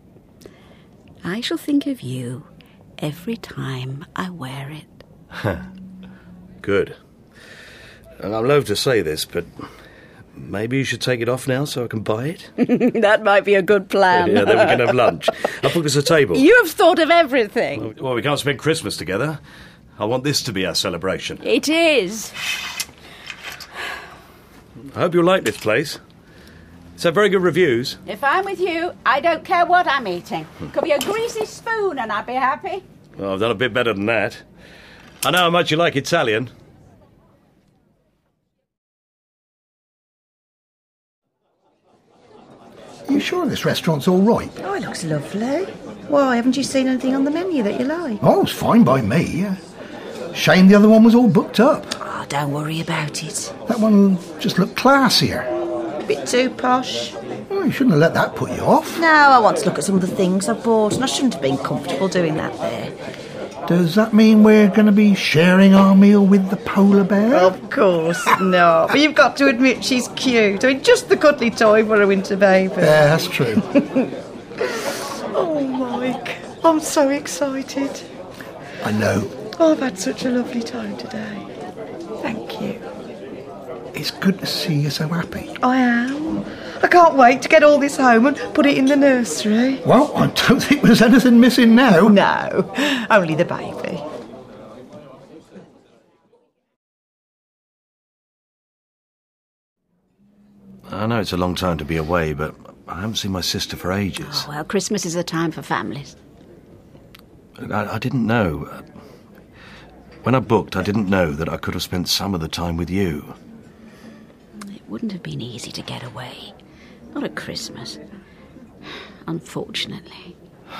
I shall think of you every time I wear it. Good. And I'm loath to say this, but maybe you should take it off now so I can buy it? That might be a good plan. Yeah, then we can have lunch. I'll book us a table. You have thought of everything. Well, we can't spend Christmas together. I want this to be our celebration. It is. I hope you'll like this place. It's had very good reviews. If I'm with you, I don't care what I'm eating. Could be a greasy spoon and I'd be happy. Well, I've done a bit better than that. I know how much you like Italian. Are you sure this restaurant's all right? Oh, it looks lovely. Why, haven't you seen anything on the menu that you like? Oh, it's fine by me, yeah. Shame the other one was all booked up. Oh, don't worry about it. That one just looked classier. A bit too posh. Oh, you shouldn't have let that put you off. No, I want to look at some of the things I've bought, and I shouldn't have been comfortable doing that there. Does that mean we're going to be sharing our meal with the polar bear? Of course not. But you've got to admit she's cute. I mean, just the cuddly toy for a winter baby. Yeah, that's true. Oh, Mike, I'm so excited. I know. Oh, I've had such a lovely time today. Thank you. It's good to see you so happy. I am. I can't wait to get all this home and put it in the nursery. Well, I don't think there's anything missing now. No, only the baby. I know it's a long time to be away, but I haven't seen my sister for ages. Oh, well, Christmas is a time for families. I didn't know. When I booked, I didn't know that I could have spent some of the time with you. It wouldn't have been easy to get away. Not at Christmas. Unfortunately.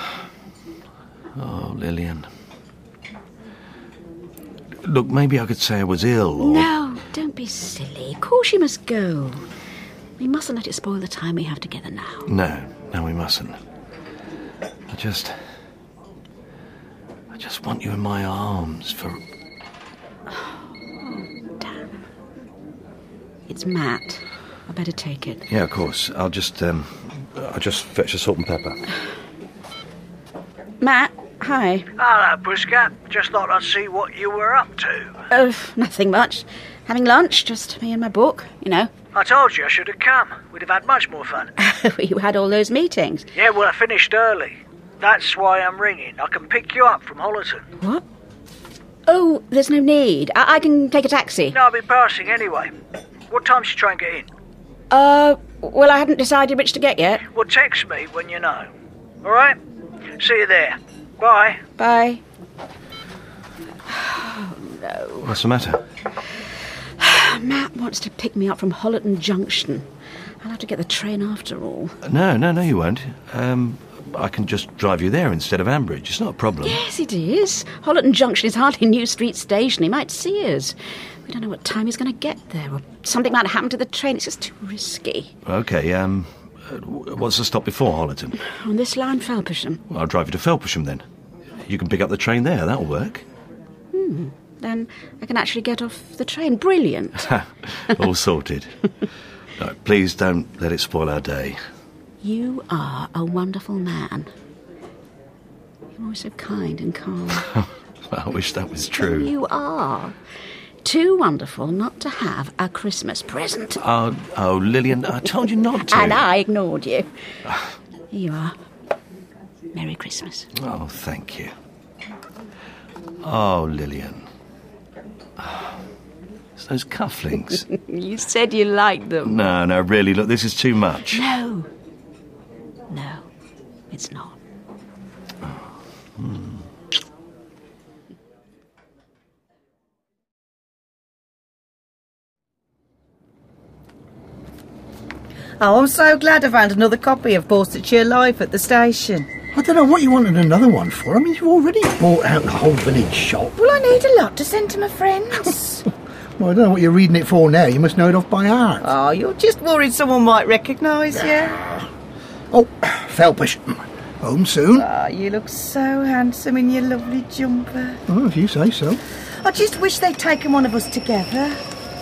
Oh, Lillian. Look, maybe I could say I was ill, or... No, don't be silly. Of course you must go. We mustn't let it spoil the time we have together now. No, we mustn't. I just want you in my arms for... Oh, damn. It's Matt. I better take it. Yeah, of course. I'll just fetch the salt and pepper. Matt, hi. Hello, Pussycat. Just thought I'd see what you were up to. Nothing much. Having lunch, just me and my book, you know. I told you I should have come. We'd have had much more fun. You had all those meetings. Yeah, well, I finished early. That's why I'm ringing. I can pick you up from Hollerton. What? Oh, there's no need. I can take a taxi. No, I'll be passing anyway. What time should you try and get in? Well, I hadn't decided which to get yet. Well, text me when you know. All right? See you there. Bye. Bye. Oh, no. What's the matter? Matt wants to pick me up from Hollerton Junction. I'll have to get the train after all. No, you won't. I can just drive you there instead of Ambridge. It's not a problem. Yes, it is. Hollerton Junction is hardly New Street Station. He might see us. We don't know what time he's going to get there, or something might happen to the train. It's just too risky. OK, what's the stop before Hollerton? On this line, Felpersham. Well, I'll drive you to Felpersham, then. You can pick up the train there. That'll work. Then I can actually get off the train. Brilliant. All sorted. No, please don't let it spoil our day. You are a wonderful man. You're always so kind and calm. I wish that was true. You are. Too wonderful not to have a Christmas present. Oh, Lillian, I told you not to. And I ignored you. Here you are. Merry Christmas. Oh, thank you. Oh, Lillian. It's those cufflinks. You said you liked them. No, really, look, this is too much. No, it's not. Oh, I'm so glad I found another copy of Borsetshire Life at the station. I don't know what you wanted another one for. I mean, you've already bought out the whole village shop. Well, I need a lot to send to my friends. Well, I don't know what you're reading it for now. You must know it off by heart. Oh, you're just worried someone might recognise you. Oh, Felpish. Home soon. Oh, you look so handsome in your lovely jumper. Oh, if you say so. I just wish they'd taken one of us together.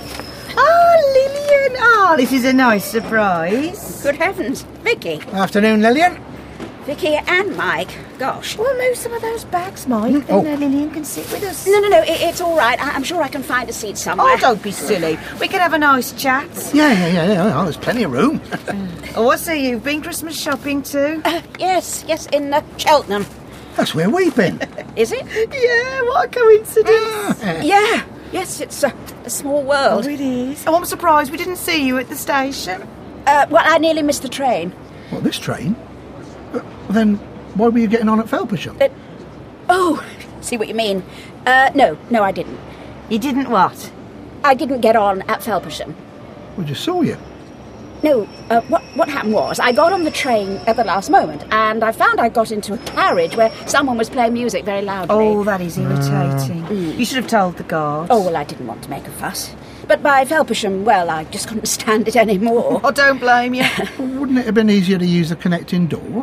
Oh, Lillian! Oh, this is a nice surprise. Good heavens, Vicky. Afternoon, Lillian. Vicky and Mike. Gosh. We'll move some of those bags, Mike, and Lillian can sit with us. No, it's all right. I'm sure I can find a seat somewhere. Oh, don't be silly. We can have a nice chat. Yeah. Oh, there's plenty of room. Oh, I see you've been Christmas shopping too. Yes, in Cheltenham. That's where we've been. Is it? Yeah, what a coincidence. Yeah. Yes, it's a small world. Oh, it is. Oh, I'm surprised we didn't see you at the station. Well, I nearly missed the train. What, this train? Then why were you getting on at Felpersham? Oh, see what you mean. No, I didn't. You didn't what? I didn't get on at Felpersham. We just saw you. No, what happened was I got on the train at the last moment and I found I got into a carriage where someone was playing music very loudly. Oh, that is irritating. You should have told the guards. Oh, well, I didn't want to make a fuss. But by Felpersham, well, I just couldn't stand it anymore. I don't blame you. Wouldn't it have been easier to use the connecting door?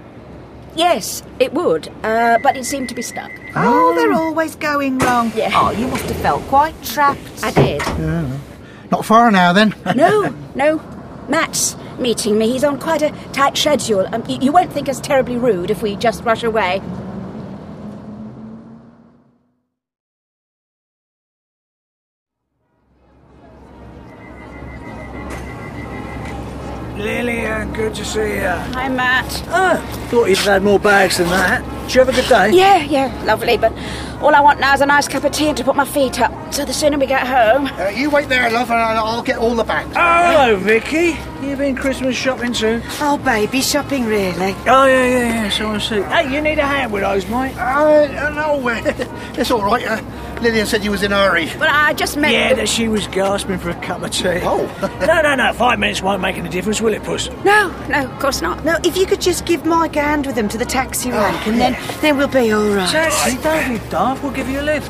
Yes, it would, but it seemed to be stuck. Oh, they're always going wrong. Yeah. Oh, you must have felt quite trapped. I did. Yeah. Not far now, then. No. Matt's meeting me. He's on quite a tight schedule. You won't think us terribly rude if we just rush away. Lillian, good to see you. Hi, Matt. Thought you'd had more bags than that. Did you have a good day? Yeah, lovely, but all I want now is a nice cup of tea and to put my feet up. So the sooner we get home... you wait there, love, and I'll get all the bags. Oh, hello, Vicky. You been Christmas shopping too? Oh, baby shopping, really? Oh, yeah, so I see. Hey, you need a hand with those, mate? No, it's all right. Lillian said you was in a hurry. Well, I just meant... Yeah, that she was gasping for a cup of tea. Oh. No, 5 minutes won't make any difference, will it, Puss? No, of course not. No, if you could just give Mike a hand with them to the taxi rank, and then we'll be all right. Taxi, don't be daft, we'll give you a lift.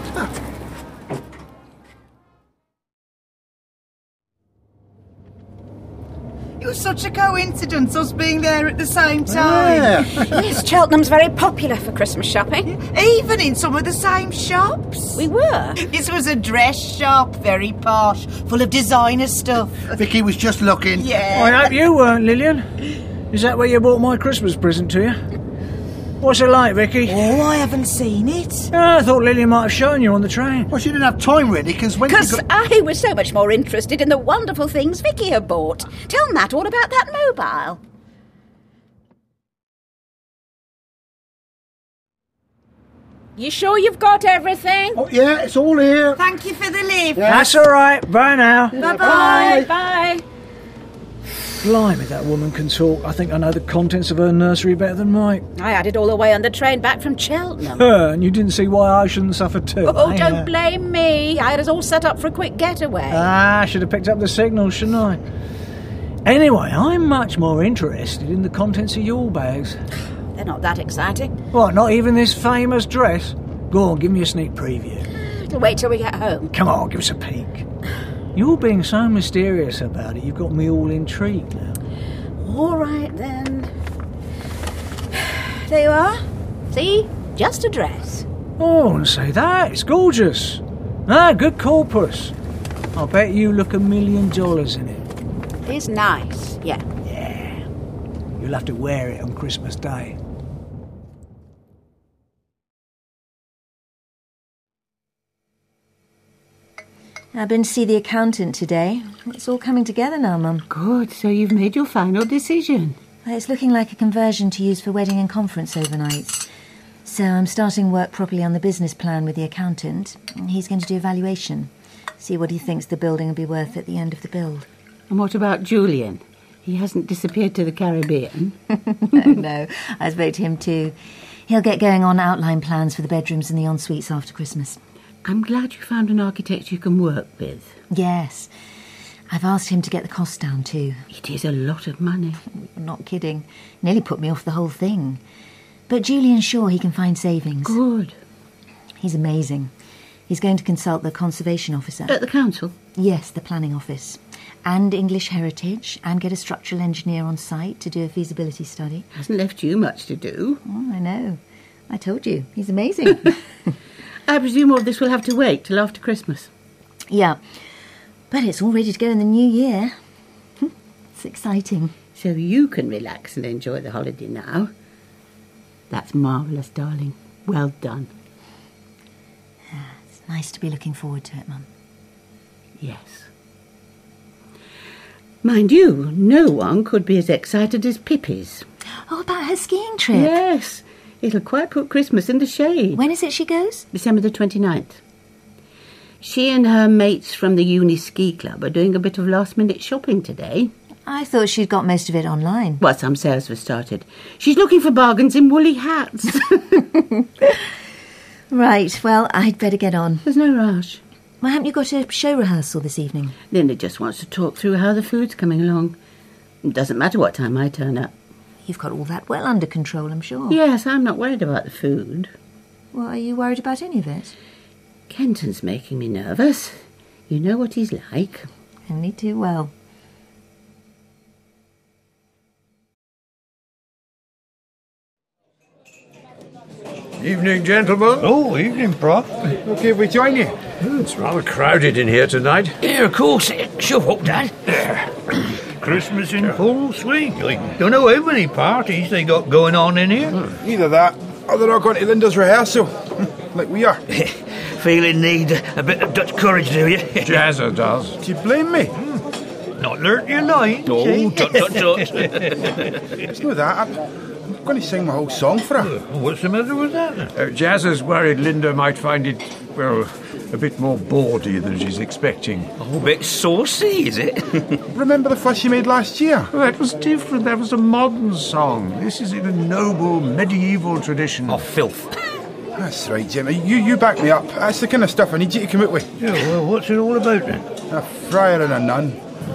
It was such a coincidence, us being there at the same time. Yes, Cheltenham's very popular for Christmas shopping. Even in some of the same shops. We were. This was a dress shop, very posh, full of designer stuff. Vicky was just looking. Yeah. I hope you weren't, Lillian. Is that where you bought my Christmas present to you? What's it like, Vicky? Oh, I haven't seen it. I thought Lillian might have shown you on the train. Well, she didn't have time, really, because I was so much more interested in the wonderful things Vicky had bought. Tell Matt all about that mobile. You sure you've got everything? Oh, yeah, it's all here. Thank you for the lift. Yeah. That's all right. Bye now. Bye-bye. Bye. Blimey, that woman can talk. I think I know the contents of her nursery better than Mike. I had it all the way on the train back from Cheltenham. And you didn't see why I shouldn't suffer too. Oh, don't blame me. I had us all set up for a quick getaway. I should have picked up the signal, shouldn't I? Anyway, I'm much more interested in the contents of your bags. They're not that exciting. What, not even this famous dress? Go on, give me a sneak preview. It'll wait till we get home. Come on, give us a peek. You're being so mysterious about it, you've got me all intrigued now. All right, then. There you are. See? Just a dress. Oh, I wouldn't say that. It's gorgeous. Good call, Puss. I'll bet you look $1 million in it. It's nice, yeah. Yeah. You'll have to wear it on Christmas Day. I've been to see the accountant today. It's all coming together now, Mum. Good, so you've made your final decision. Well, it's looking like a conversion to use for wedding and conference overnights. So I'm starting work properly on the business plan with the accountant. He's going to do a valuation. See what he thinks the building will be worth at the end of the build. And what about Julian? He hasn't disappeared to the Caribbean. No, I spoke to him too. He'll get going on outline plans for the bedrooms and the en-suites after Christmas. I'm glad you found an architect you can work with. Yes. I've asked him to get the cost down too. It is a lot of money. I'm not kidding. Nearly put me off the whole thing. But Julian's sure he can find savings. Good. He's amazing. He's going to consult the conservation officer. At the council? Yes, the planning office. And English Heritage, and get a structural engineer on site to do a feasibility study. Hasn't left you much to do. Oh, I know. I told you. He's amazing. I presume all this will have to wait till after Christmas. Yeah. But it's all ready to go in the new year. It's exciting. So you can relax and enjoy the holiday now. That's marvellous, darling. Well done. It's nice to be looking forward to it, Mum. Yes. Mind you, no one could be as excited as Pippi's. Oh, about her skiing trip? Yes. It'll quite put Christmas in the shade. When is it she goes? December the 29th. She and her mates from the Uni Ski Club are doing a bit of last-minute shopping today. I thought she'd got most of it online. Well, some sales were started. She's looking for bargains in woolly hats. Right, well, I'd better get on. There's no rush. Why haven't you got a show rehearsal this evening? Linda just wants to talk through how the food's coming along. It doesn't matter what time I turn up. You've got all that well under control, I'm sure. Yes, I'm not worried about the food. Well, are you worried about any of it? Kenton's making me nervous. You know what he's like. Only too well. Evening, gentlemen. Oh, evening, Prof. Okay, we join you. It's rather crowded in here tonight. Yeah, of course. Shove up, Dad. Christmas in full swing. I don't know how many parties they got going on in here. Either that, or they're all going to Linda's rehearsal, like we are. Feeling need a bit of Dutch courage, do you? Jazza does. Do you blame me? Not learnt your line. Oh, tut, tut, tut. It's not that. I'm going to sing my whole song for her. What's the matter with that? Jazza's worried Linda might find it, well, a bit more bawdy than she's expecting. Oh, a bit saucy, is it? Remember the fuss you made last year? Well, that was different. That was a modern song. This is in a noble medieval tradition. Oh, filth. That's right, Jimmy. You back me up. That's the kind of stuff I need you to come out with. Yeah, well, what's it all about then? A friar and a nun.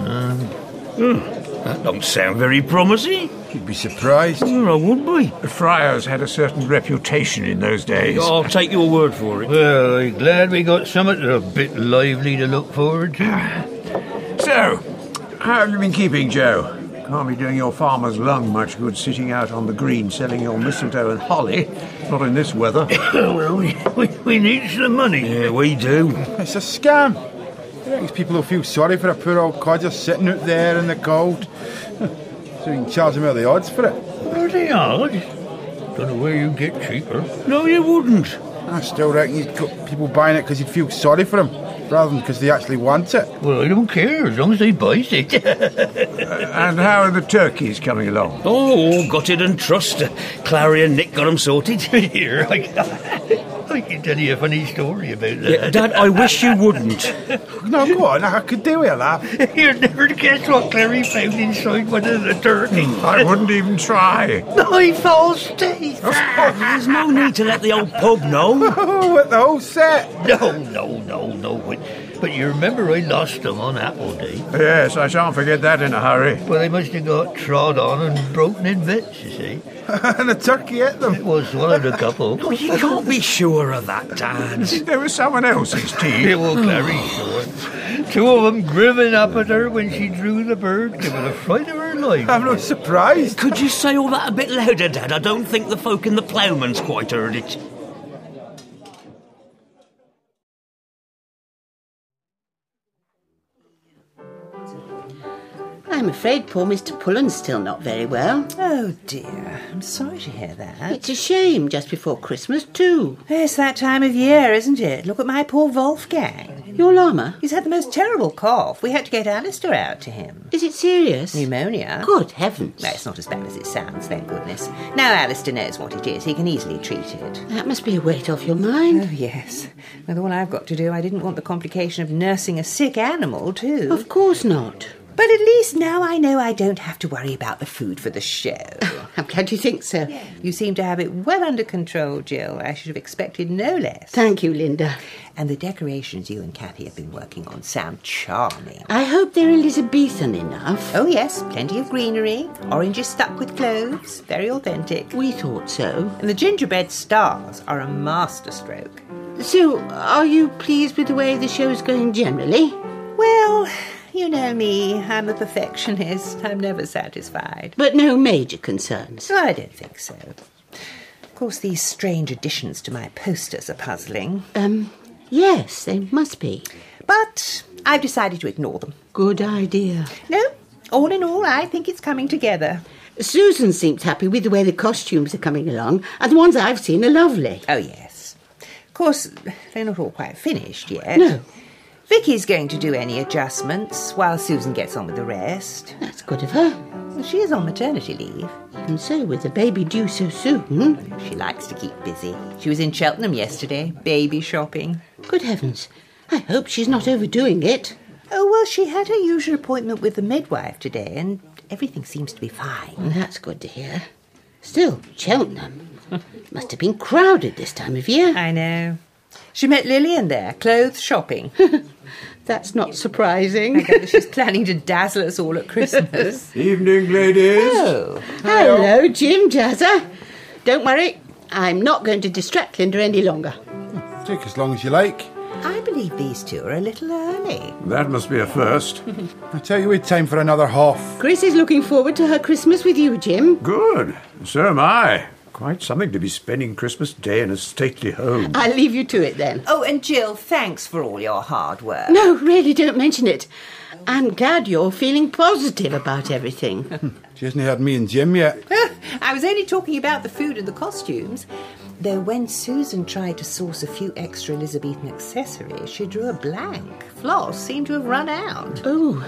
That don't sound very promising. You'd be surprised. Well, I would be. The friars had a certain reputation in those days. I'll take your word for it. Well, I'm glad we got something a bit lively to look forward to. So, how have you been keeping, Joe? Can't be doing your farmer's lung much good sitting out on the green selling your mistletoe and holly. Not in this weather. Well, we need some money. Yeah, we do. It's a scam. I think people will feel sorry for a poor old codger sitting out there in the cold. So you can charge them out the odds for it. Are the odds? Don't know where you get cheaper. No, you wouldn't. I still reckon you'd got people buying it because you'd feel sorry for them, rather than because they actually want it. Well, I don't care, as long as they buy it. And how are the turkeys coming along? Oh, got it and trust. Clary and Nick got them sorted. Here, I can tell you a funny story about that. Yeah, Dad, I wish you wouldn't. No, go on, I could do with a laugh. You'd never guess what Clary found inside one of the turkeys. I wouldn't even try. My false teeth. There's no need to let the old pub know. What, the whole set? No. But you remember I lost them on Apple Day? Yes, I shan't forget that in a hurry. Well, they must have got trod on and broken in bits, you see. And the turkey ate them. It was swallowed a couple. Oh, you can't be sure of that, Dad. There was someone else's teeth. Yeah, well, Clary, sure. Two of them grinning up at her when she drew the bird. They were the fright of her life. I'm not surprised. Could you say all that a bit louder, Dad? I don't think the folk in the ploughman's quite heard it. I'm afraid poor Mr. Pullen's still not very well. Oh, dear. I'm sorry to hear that. It's a shame, just before Christmas, too. It's that time of year, isn't it? Look at my poor Wolfgang. Your llama? He's had the most terrible cough. We had to get Alistair out to him. Is it serious? Pneumonia. Good heavens. No, it's not as bad as it sounds, thank goodness. Now Alistair knows what it is. He can easily treat it. That must be a weight off your mind. Oh, yes. With all I've got to do, I didn't want the complication of nursing a sick animal, too. Of course not. But at least now I know I don't have to worry about the food for the show. I'm glad you think so. You seem to have it well under control, Jill. I should have expected no less. Thank you, Linda. And the decorations you and Kathy have been working on sound charming. I hope they're Elizabethan enough. Oh, yes. Plenty of greenery. Oranges stuck with cloves. Very authentic. We thought so. And the gingerbread stars are a masterstroke. So, are you pleased with the way the show's going generally? Well, you know me. I'm a perfectionist. I'm never satisfied. But no major concerns? I don't think so. Of course, these strange additions to my posters are puzzling. Yes, they must be. But I've decided to ignore them. Good idea. No, all in all, I think it's coming together. Susan seems happy with the way the costumes are coming along, and the ones I've seen are lovely. Oh, yes. Of course, they're not all quite finished yet. No. Vicky's going to do any adjustments while Susan gets on with the rest. That's good of her. Well, she is on maternity leave. And so, with the baby due so soon... She likes to keep busy. She was in Cheltenham yesterday, baby shopping. Good heavens. I hope she's not overdoing it. Oh, well, she had her usual appointment with the midwife today, and everything seems to be fine. Well, that's good to hear. Still, Cheltenham. Must have been crowded this time of year. I know. She met Lillian there, clothes shopping. That's not surprising. I gather she's planning to dazzle us all at Christmas. Evening, ladies. Oh. Hello, Jim Jazzer. Don't worry, I'm not going to distract Linda any longer. Take as long as you like. I believe these two are a little early. That must be a first. I tell you, it's time for another half. Chris is looking forward to her Christmas with you, Jim. Good. So am I. Quite something to be spending Christmas Day in a stately home. I'll leave you to it then. Oh, and Jill, thanks for all your hard work. No, really, don't mention it. I'm glad you're feeling positive about everything. She hasn't had me and Jim yet. I was only talking about the food and the costumes. Though when Susan tried to source a few extra Elizabethan accessories, she drew a blank. Floss seemed to have run out. Oh,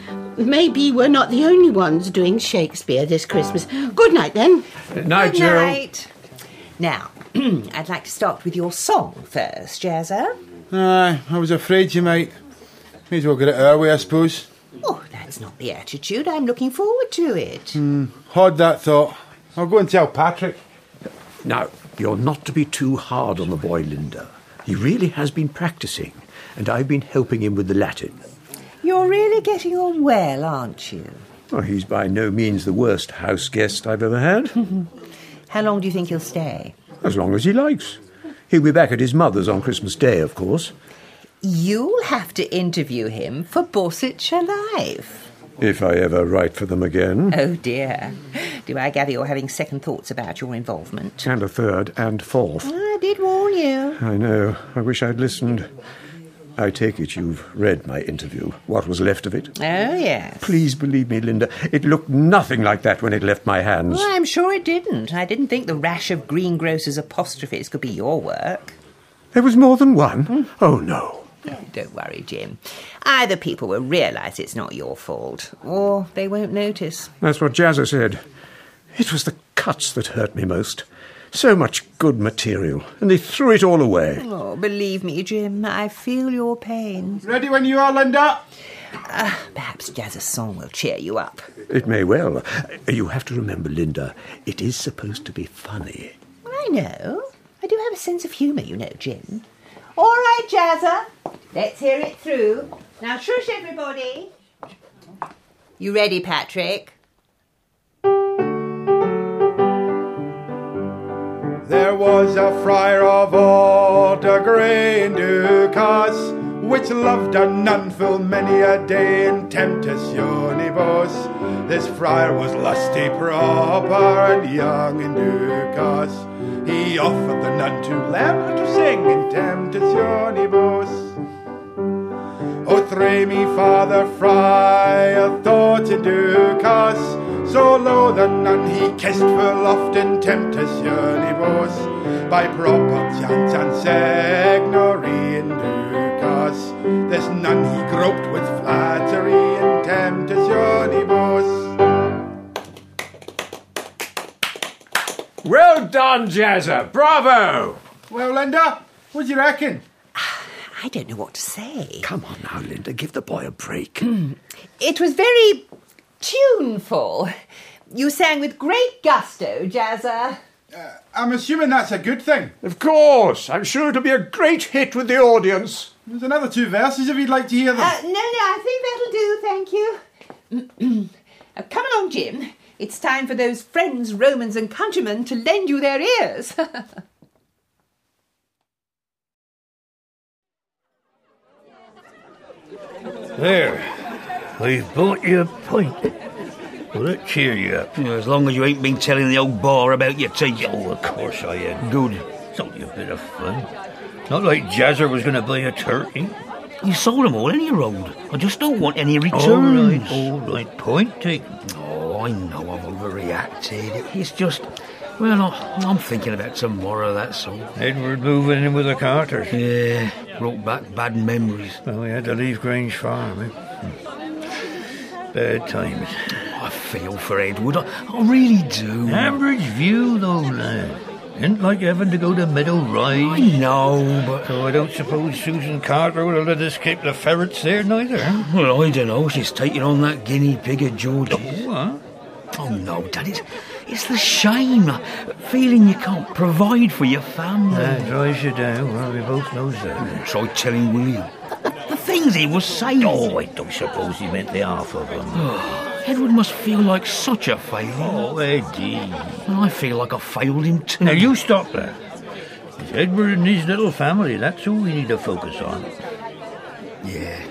maybe we're not the only ones doing Shakespeare this Christmas. Good night, then. Night, Jill. Good night. Now, I'd like to start with your song first, Jazzer. Aye, I was afraid you might. May as well get it our way, I suppose. Oh, that's not the attitude. I'm looking forward to it. Hard that thought. I'll go and tell Patrick. Now, you're not to be too hard on the boy, Linda. He really has been practising, and I've been helping him with the Latin. You're really getting on well, aren't you? Well, he's by no means the worst house guest I've ever had. How long do you think he'll stay? As long as he likes. He'll be back at his mother's on Christmas Day, of course. You'll have to interview him for Borsetshire Live. If I ever write for them again. Oh, dear. Do I gather you're having second thoughts about your involvement? And a third and fourth. I did warn you. I know. I wish I'd listened. I take it you've read my interview, what was left of it? Oh, yes. Please believe me, Linda, it looked nothing like that when it left my hands. Well, I'm sure it didn't. I didn't think the rash of greengrocer's apostrophes could be your work. There was more than one? Oh, no. Don't worry, Jim. Either people will realise it's not your fault, or they won't notice. That's what Jazzer said. It was the cuts that hurt me most. So much good material, and they threw it all away. Oh, believe me, Jim, I feel your pain. Ready when you are, Linda? Perhaps Jazzer's song will cheer you up. It may well. You have to remember, Linda, it is supposed to be funny. I know. I do have a sense of humour, you know, Jim. All right, Jazzer. Let's hear it through. Now, shush, everybody. You ready, Patrick? There was a friar of Ordegrey in Ducas, which loved a nun full many a day in temptationibus. This friar was lusty proper and young in Ducas. He offered the nun to learn to sing in temptationibus. O thray me, Father Friar, thought in Ducas, so low the nun he kissed full oft in temptationibus, by proper chance and signory in Ducas. There's none he groped with flattery and temptationibus. Well done, Jazzer. Bravo. Well, Linda, what do you reckon? I don't know what to say. Come on now, Linda, give the boy a break. It was very tuneful. You sang with great gusto, Jazzer. I'm assuming that's a good thing. Of course. I'm sure it'll be a great hit with the audience. There's another 2 verses if you'd like to hear them. No, I think that'll do, thank you. Come along, Jim. It's time for those friends, Romans and countrymen to lend you their ears. There. We've bought you a pint. Will it cheer you up? As long as you ain't been telling the old bar about your teeth. Oh, of course I am. Good. It's only a bit of fun. Not like Jazzer was going to buy a turkey. You sold them all, any road. I just don't want any returns. All right. Point taken. Oh, I know I've overreacted. It's just... Well, I'm thinking about tomorrow, that's all. Edward moving in with the Carters. Yeah, brought back bad memories. Well, we had to leave Grange Farm, eh? Bad times. I feel for Edward, I really do. Ambridge View, though, lad. Ain't like having to go to Meadow Rise. I know, but... So I don't suppose Susan Carter would have let us escape the ferrets there, neither? Well, I don't know. She's taking on that guinea pig of George's. Oh, what? Oh, no, Dad, it's the shame. Feeling you can't provide for your family. That drives you down. Well, we both knows that. Try telling William. The things he was saying. Oh, I don't suppose he meant the half of them. Edward must feel like such a failure. Oh, Eddie. And I feel like I failed him too. Now, you stop that. It's Edward and his little family. That's who we need to focus on. Yeah.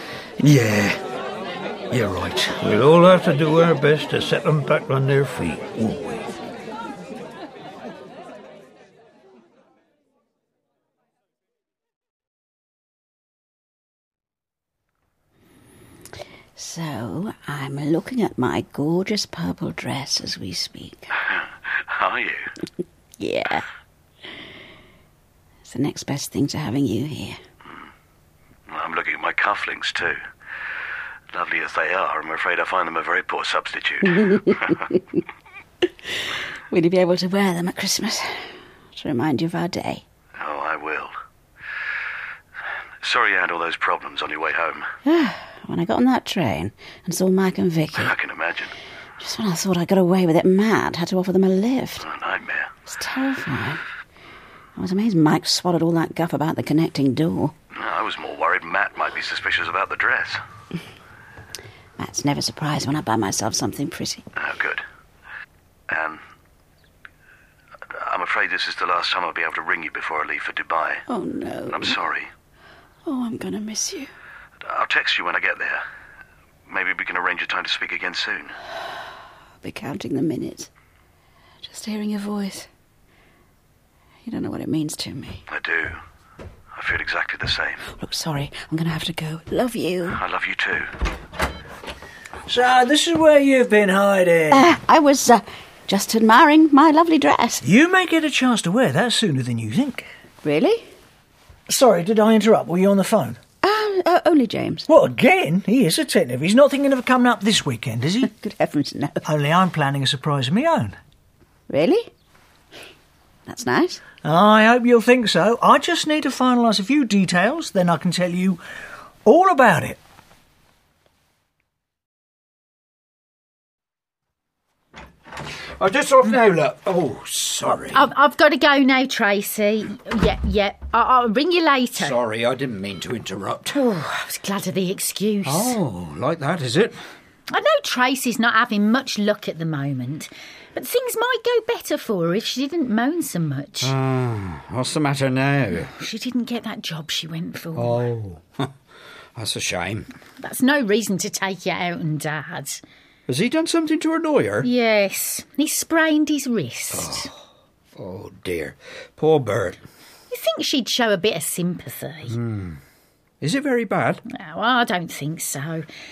You're right. We'll all have to do our best to set them back on their feet, won't we? So, I'm looking at my gorgeous purple dress as we speak. Are you? Yeah. It's the next best thing to having you here. I'm looking at my cufflinks too. Lovely as they are, I'm afraid I find them a very poor substitute. Will you be able to wear them at Christmas? To remind you of our day? Oh, I will. Sorry you had all those problems on your way home. When I got on that train and saw Mike and Vicky... I can imagine. Just when I thought I got away with it, Matt had to offer them a lift. A nightmare. It's terrifying. I was amazed Mike swallowed all that guff about the connecting door. I was more worried Matt might be suspicious about the dress. Matt's never surprised when I buy myself something pretty. Oh, good. I'm afraid this is the last time I'll be able to ring you before I leave for Dubai. Oh, no. I'm sorry. Oh, I'm going to miss you. I'll text you when I get there. Maybe we can arrange a time to speak again soon. I'll be counting the minutes. Just hearing your voice. You don't know what it means to me. I do. I feel exactly the same. Look, sorry. I'm going to have to go. Love you. I love you too. So, this is where you've been hiding. I was just admiring my lovely dress. You may get a chance to wear that sooner than you think. Really? Sorry, did I interrupt? Were you on the phone? Only James. What, again? He is attentive. He's not thinking of coming up this weekend, is he? Good heavens, no. Only I'm planning a surprise of my own. Really? That's nice. I hope you'll think so. I just need to finalise a few details, then I can tell you all about it. I'm just off now, look. Oh, sorry. I've got to go now, Tracy. Yeah. I'll ring you later. Sorry, I didn't mean to interrupt. Oh, I was glad of the excuse. Oh, like that, is it? I know Tracy's not having much luck at the moment, but things might go better for her if she didn't moan so much. What's the matter now? She didn't get that job she went for. Oh, that's a shame. That's no reason to take you out and Dad. Has he done something to annoy her? Yes, he sprained his wrist. Oh dear. Poor Bert. You think she'd show a bit of sympathy? Is it very bad? No, I don't think so.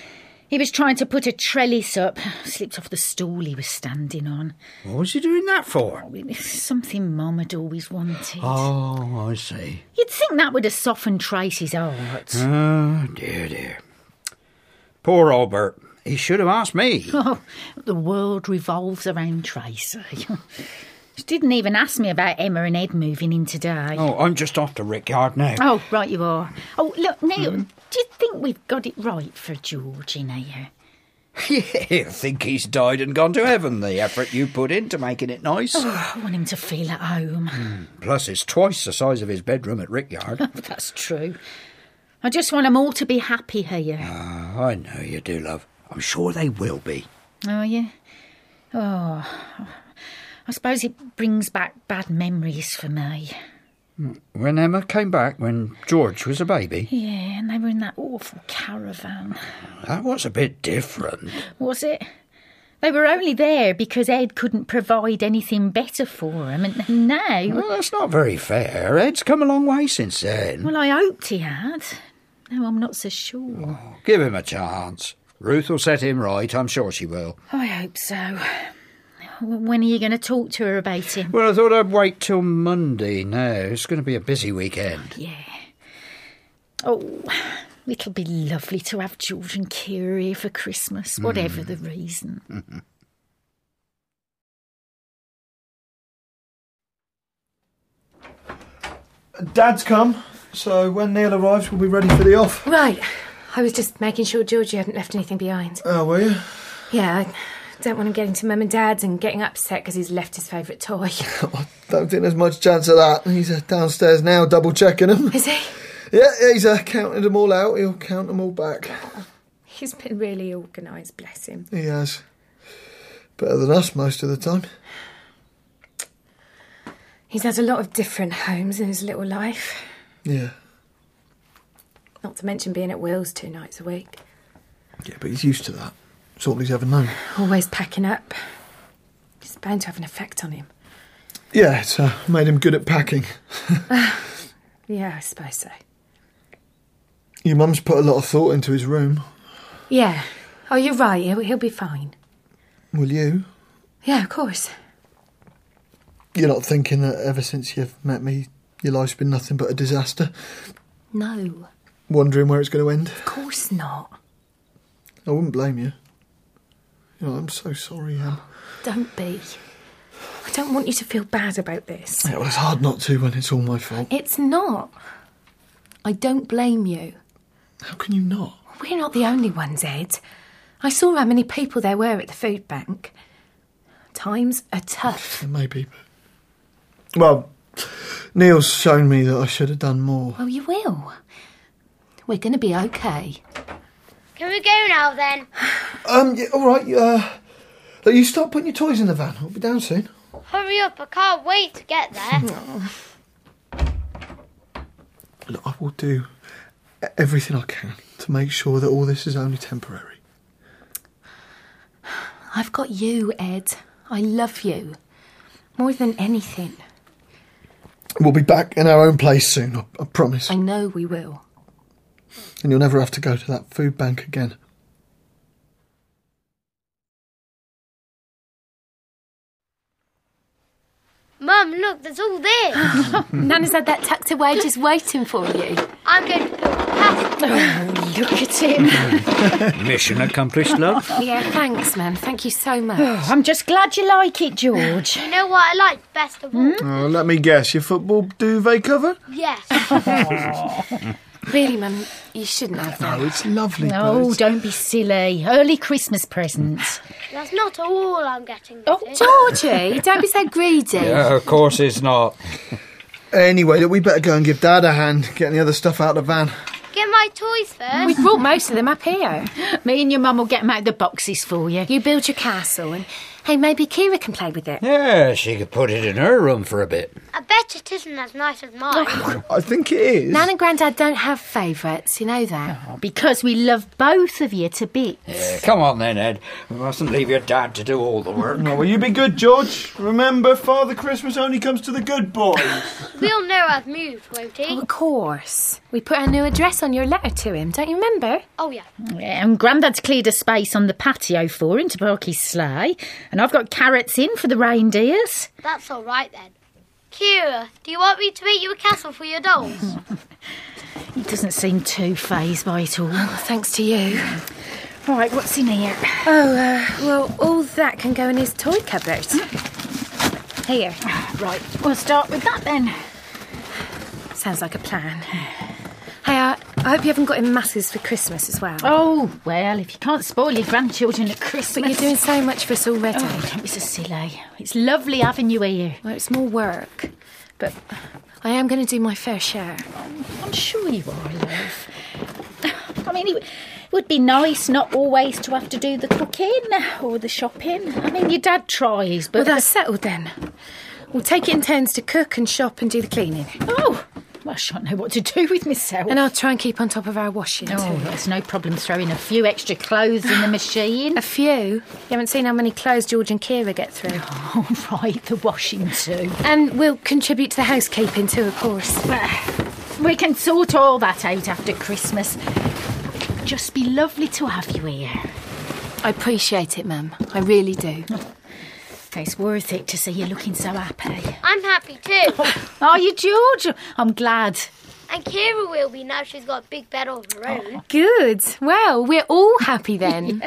He was trying to put a trellis up. Slipped off the stool he was standing on. What was he doing that for? Something Mum had always wanted. Oh, I see. You'd think that would have softened Tracy's heart. Oh, dear. Poor old Bert. He should have asked me. Oh, the world revolves around Tracy. She didn't even ask me about Emma and Ed moving in today. Oh, I'm just off to Rickyard now. Oh, right you are. Oh, look, Neil, do you think we've got it right for George in here? Yeah, I think he's died and gone to heaven, the effort you put into making it nice. Oh, I want him to feel at home. Plus, it's twice the size of his bedroom at Rickyard. That's true. I just want them all to be happy here. I know you do, love. I'm sure they will be. Oh, yeah? Oh, I suppose it brings back bad memories for me. When Emma came back, when George was a baby? Yeah, and they were in that awful caravan. That was a bit different. Was it? They were only there because Ed couldn't provide anything better for them, and now... Well, that's not very fair. Ed's come a long way since then. Well, I hoped he had. No, I'm not so sure. Oh, give him a chance. Ruth will set him right, I'm sure she will. I hope so. When are you going to talk to her about him? Well, I thought I'd wait till Monday now. It's going to be a busy weekend. Yeah. Oh, it'll be lovely to have George and Kira here for Christmas, whatever the reason. Dad's come, so when Neil arrives, we'll be ready for the off. Right. I was just making sure Georgie hadn't left anything behind. Oh, were you? Yeah, I don't want him getting to Mum and Dad's and getting upset because he's left his favourite toy. I don't think there's much chance of that. He's downstairs now, double-checking them. Is he? Yeah, he's counted them all out. He'll count them all back. He's been really organised, bless him. He has. Better than us most of the time. He's had a lot of different homes in his little life. Yeah. Not to mention being at Will's 2 nights a week. Yeah, but he's used to that. It's all he's ever known. Always packing up. It's bound to have an effect on him. Yeah, it's made him good at packing. Yeah, I suppose so. Your mum's put a lot of thought into his room. Yeah. Oh, you're right. He'll be fine. Will you? Yeah, of course. You're not thinking that ever since you've met me, your life's been nothing but a disaster? No. Wondering where it's going to end? Of course not. I wouldn't blame you. You know, I'm so sorry, Em. Don't be. I don't want you to feel bad about this. Yeah, well, it's hard not to when it's all my fault. It's not. I don't blame you. How can you not? We're not the only ones, Ed. I saw how many people there were at the food bank. Times are tough. Maybe, but... Well, Neil's shown me that I should have done more. Well, you will. We're going to be okay. Can we go now, then? Yeah, all right. Look, you start putting your toys in the van. We'll be down soon. Hurry up, I can't wait to get there. Look, I will do everything I can to make sure that all this is only temporary. I've got you, Ed. I love you. More than anything. We'll be back in our own place soon, I promise. I know we will. And you'll never have to go to that food bank again. Mum, look, there's all this. Nana's had that tucked away just waiting for you. I'm going to build a castle. Oh, look at him. Mission accomplished, love. Yeah, thanks, man. Thank you so much. Oh, I'm just glad you like it, George. You know what I like best of all? Oh, let me guess, your football duvet cover? Yes. Really, Mum, you shouldn't have that. No, it's lovely. No, but don't be silly. Early Christmas presents. That's not all I'm getting. Oh, Georgie, don't be so greedy. Yeah, of course it's not. Anyway, look, we better go and give Dad a hand getting the other stuff out of the van. Get my toys first. We've brought most of them up here. Me and your mum will get them out of the boxes for you. You build your castle and Hey, maybe Kira can play with it. Yeah, she could put it in her room for a bit. I bet it isn't as nice as mine. I think it is. Nan and Grandad don't have favourites, you know that. Oh, because we love both of you to bits. Yeah, come on then, Ed. We mustn't leave your dad to do all the work. No, will you be good, George? Remember, Father Christmas only comes to the good boys. We'll know I've moved, won't he? Oh, of course. We put our new address on your letter to him, don't you remember? Oh, yeah. Yeah, and Grandad's cleared a space on the patio for him to park his sleigh. And I've got carrots in for the reindeers. That's all right, then. Kira, do you want me to make you a castle for your dolls? He doesn't seem too fazed by it all. Thanks to you. Right, what's in here? Oh, well, all that can go in his toy cupboard. Here. Right, we'll start with that then. Sounds like a plan. Hey, I hope you haven't got him masses for Christmas as well. Oh, well, if you can't spoil your grandchildren at Christmas... But you're doing so much for us already. Oh, don't be so silly. It's lovely having you here. Well, it's more work, but I am going to do my fair share. I'm sure you are, love. I mean, it would be nice not always to have to do the cooking or the shopping. I mean, your dad tries, but... Well, that's settled then. We'll take it in turns to cook and shop and do the cleaning. Oh, well, I shan't know what to do with myself. And I'll try and keep on top of our washing too. There's no problem throwing a few extra clothes in the machine. A few? You haven't seen how many clothes George and Kira get through. Oh, right, the washing too. And we'll contribute to the housekeeping too, of course. We can sort all that out after Christmas. It'd just be lovely to have you here. I appreciate it, Mum. I really do. It's worth it to see you looking so happy. I'm happy too. Are you, George? I'm glad. And Kira will be now she's got a big bed of her own. Good. Well, we're all happy then.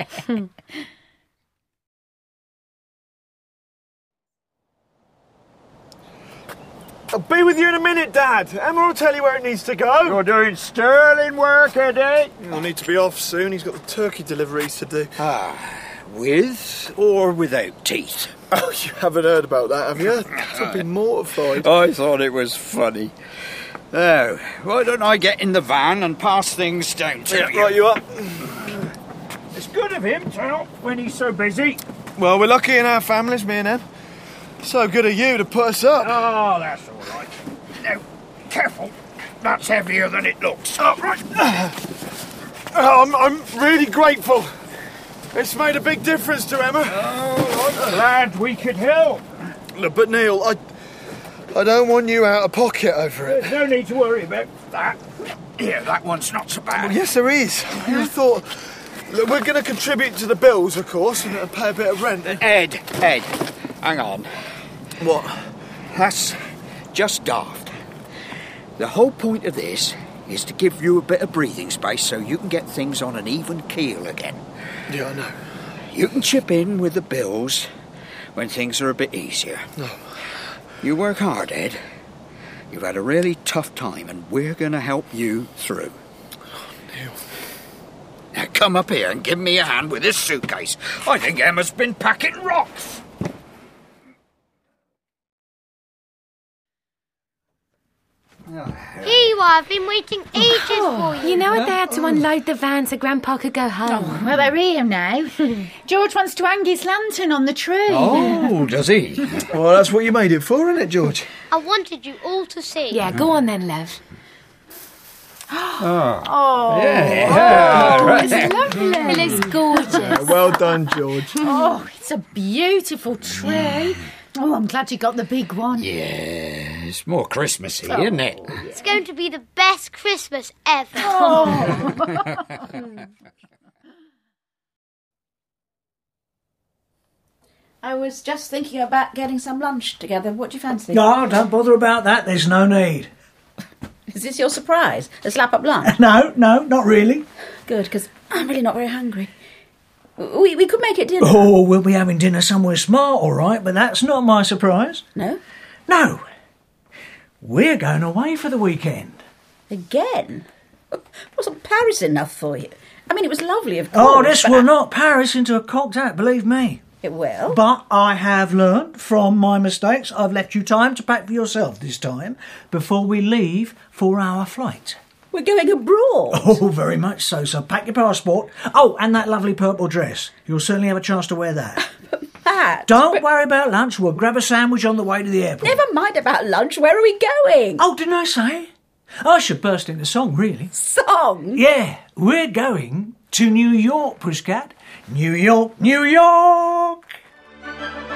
I'll be with you in a minute, Dad. Emma will tell you where it needs to go. You're doing sterling work, Eddie. I'll need to be off soon. He's got the turkey deliveries to do. With or without teeth? Oh, you haven't heard about that, have you? I'd be mortified. I thought it was funny. Oh, why don't I get in the van and pass things down to you? Right, you up. It's good of him to help when he's so busy. Well, we're lucky in our families, me and Em. So good of you to put us up. Oh, that's all right. Now, careful. That's heavier than it looks. Oh, right. I'm really grateful. It's made a big difference to Emma. Oh, I'm glad we could help. Look, but Neil, I don't want you out of pocket over it. There's no need to worry about that. Here, that one's not so bad. Well, yes, there is. I thought... Look, we're going to contribute to the bills, of course, and pay a bit of rent. Ed, hang on. What? That's just daft. The whole point of this is to give you a bit of breathing space so you can get things on an even keel again. Yeah, I know. You can chip in with the bills when things are a bit easier. No. You work hard, Ed. You've had a really tough time and we're going to help you through. Oh, Neil. Now come up here and give me a hand with this suitcase. I think Emma's been packing rocks. Here you are. I've been waiting ages for you. You know what? They had to unload the van so Grandpa could go home. Well, they're here now. George wants to hang his lantern on the tree. Oh, does he? Well, that's what you made it for, isn't it, George? I wanted you all to see. Yeah, go on then, love. Oh, right. It's lovely. It looks gorgeous. Well done, George. Oh, it's a beautiful tree. Oh, I'm glad you got the big one. Yeah, it's more Christmassy, isn't it? It's going to be the best Christmas ever. I was just thinking about getting some lunch together. What do you fancy? No, don't bother about that. There's no need. Is this your surprise? A slap-up lunch? No, not really. Good, because I'm really not very hungry. We could make it dinner. Oh, we'll be having dinner somewhere smart, all right, but that's not my surprise. No? No. We're going away for the weekend. Again? Wasn't Paris enough for you? I mean, it was lovely, of course. Oh, this will knock Paris into a cocked hat, believe me. It will. But I have learned from my mistakes. I've left you time to pack for yourself this time before we leave for our flight. We're going abroad. Oh, very much so. So pack your passport. Oh, and that lovely purple dress. You'll certainly have a chance to wear that. Pat. Don't worry about lunch. We'll grab a sandwich on the way to the airport. Never mind about lunch. Where are we going? Oh, didn't I say? I should burst into song, really. Song? Yeah, we're going to New York, Pusscat. New York, New York!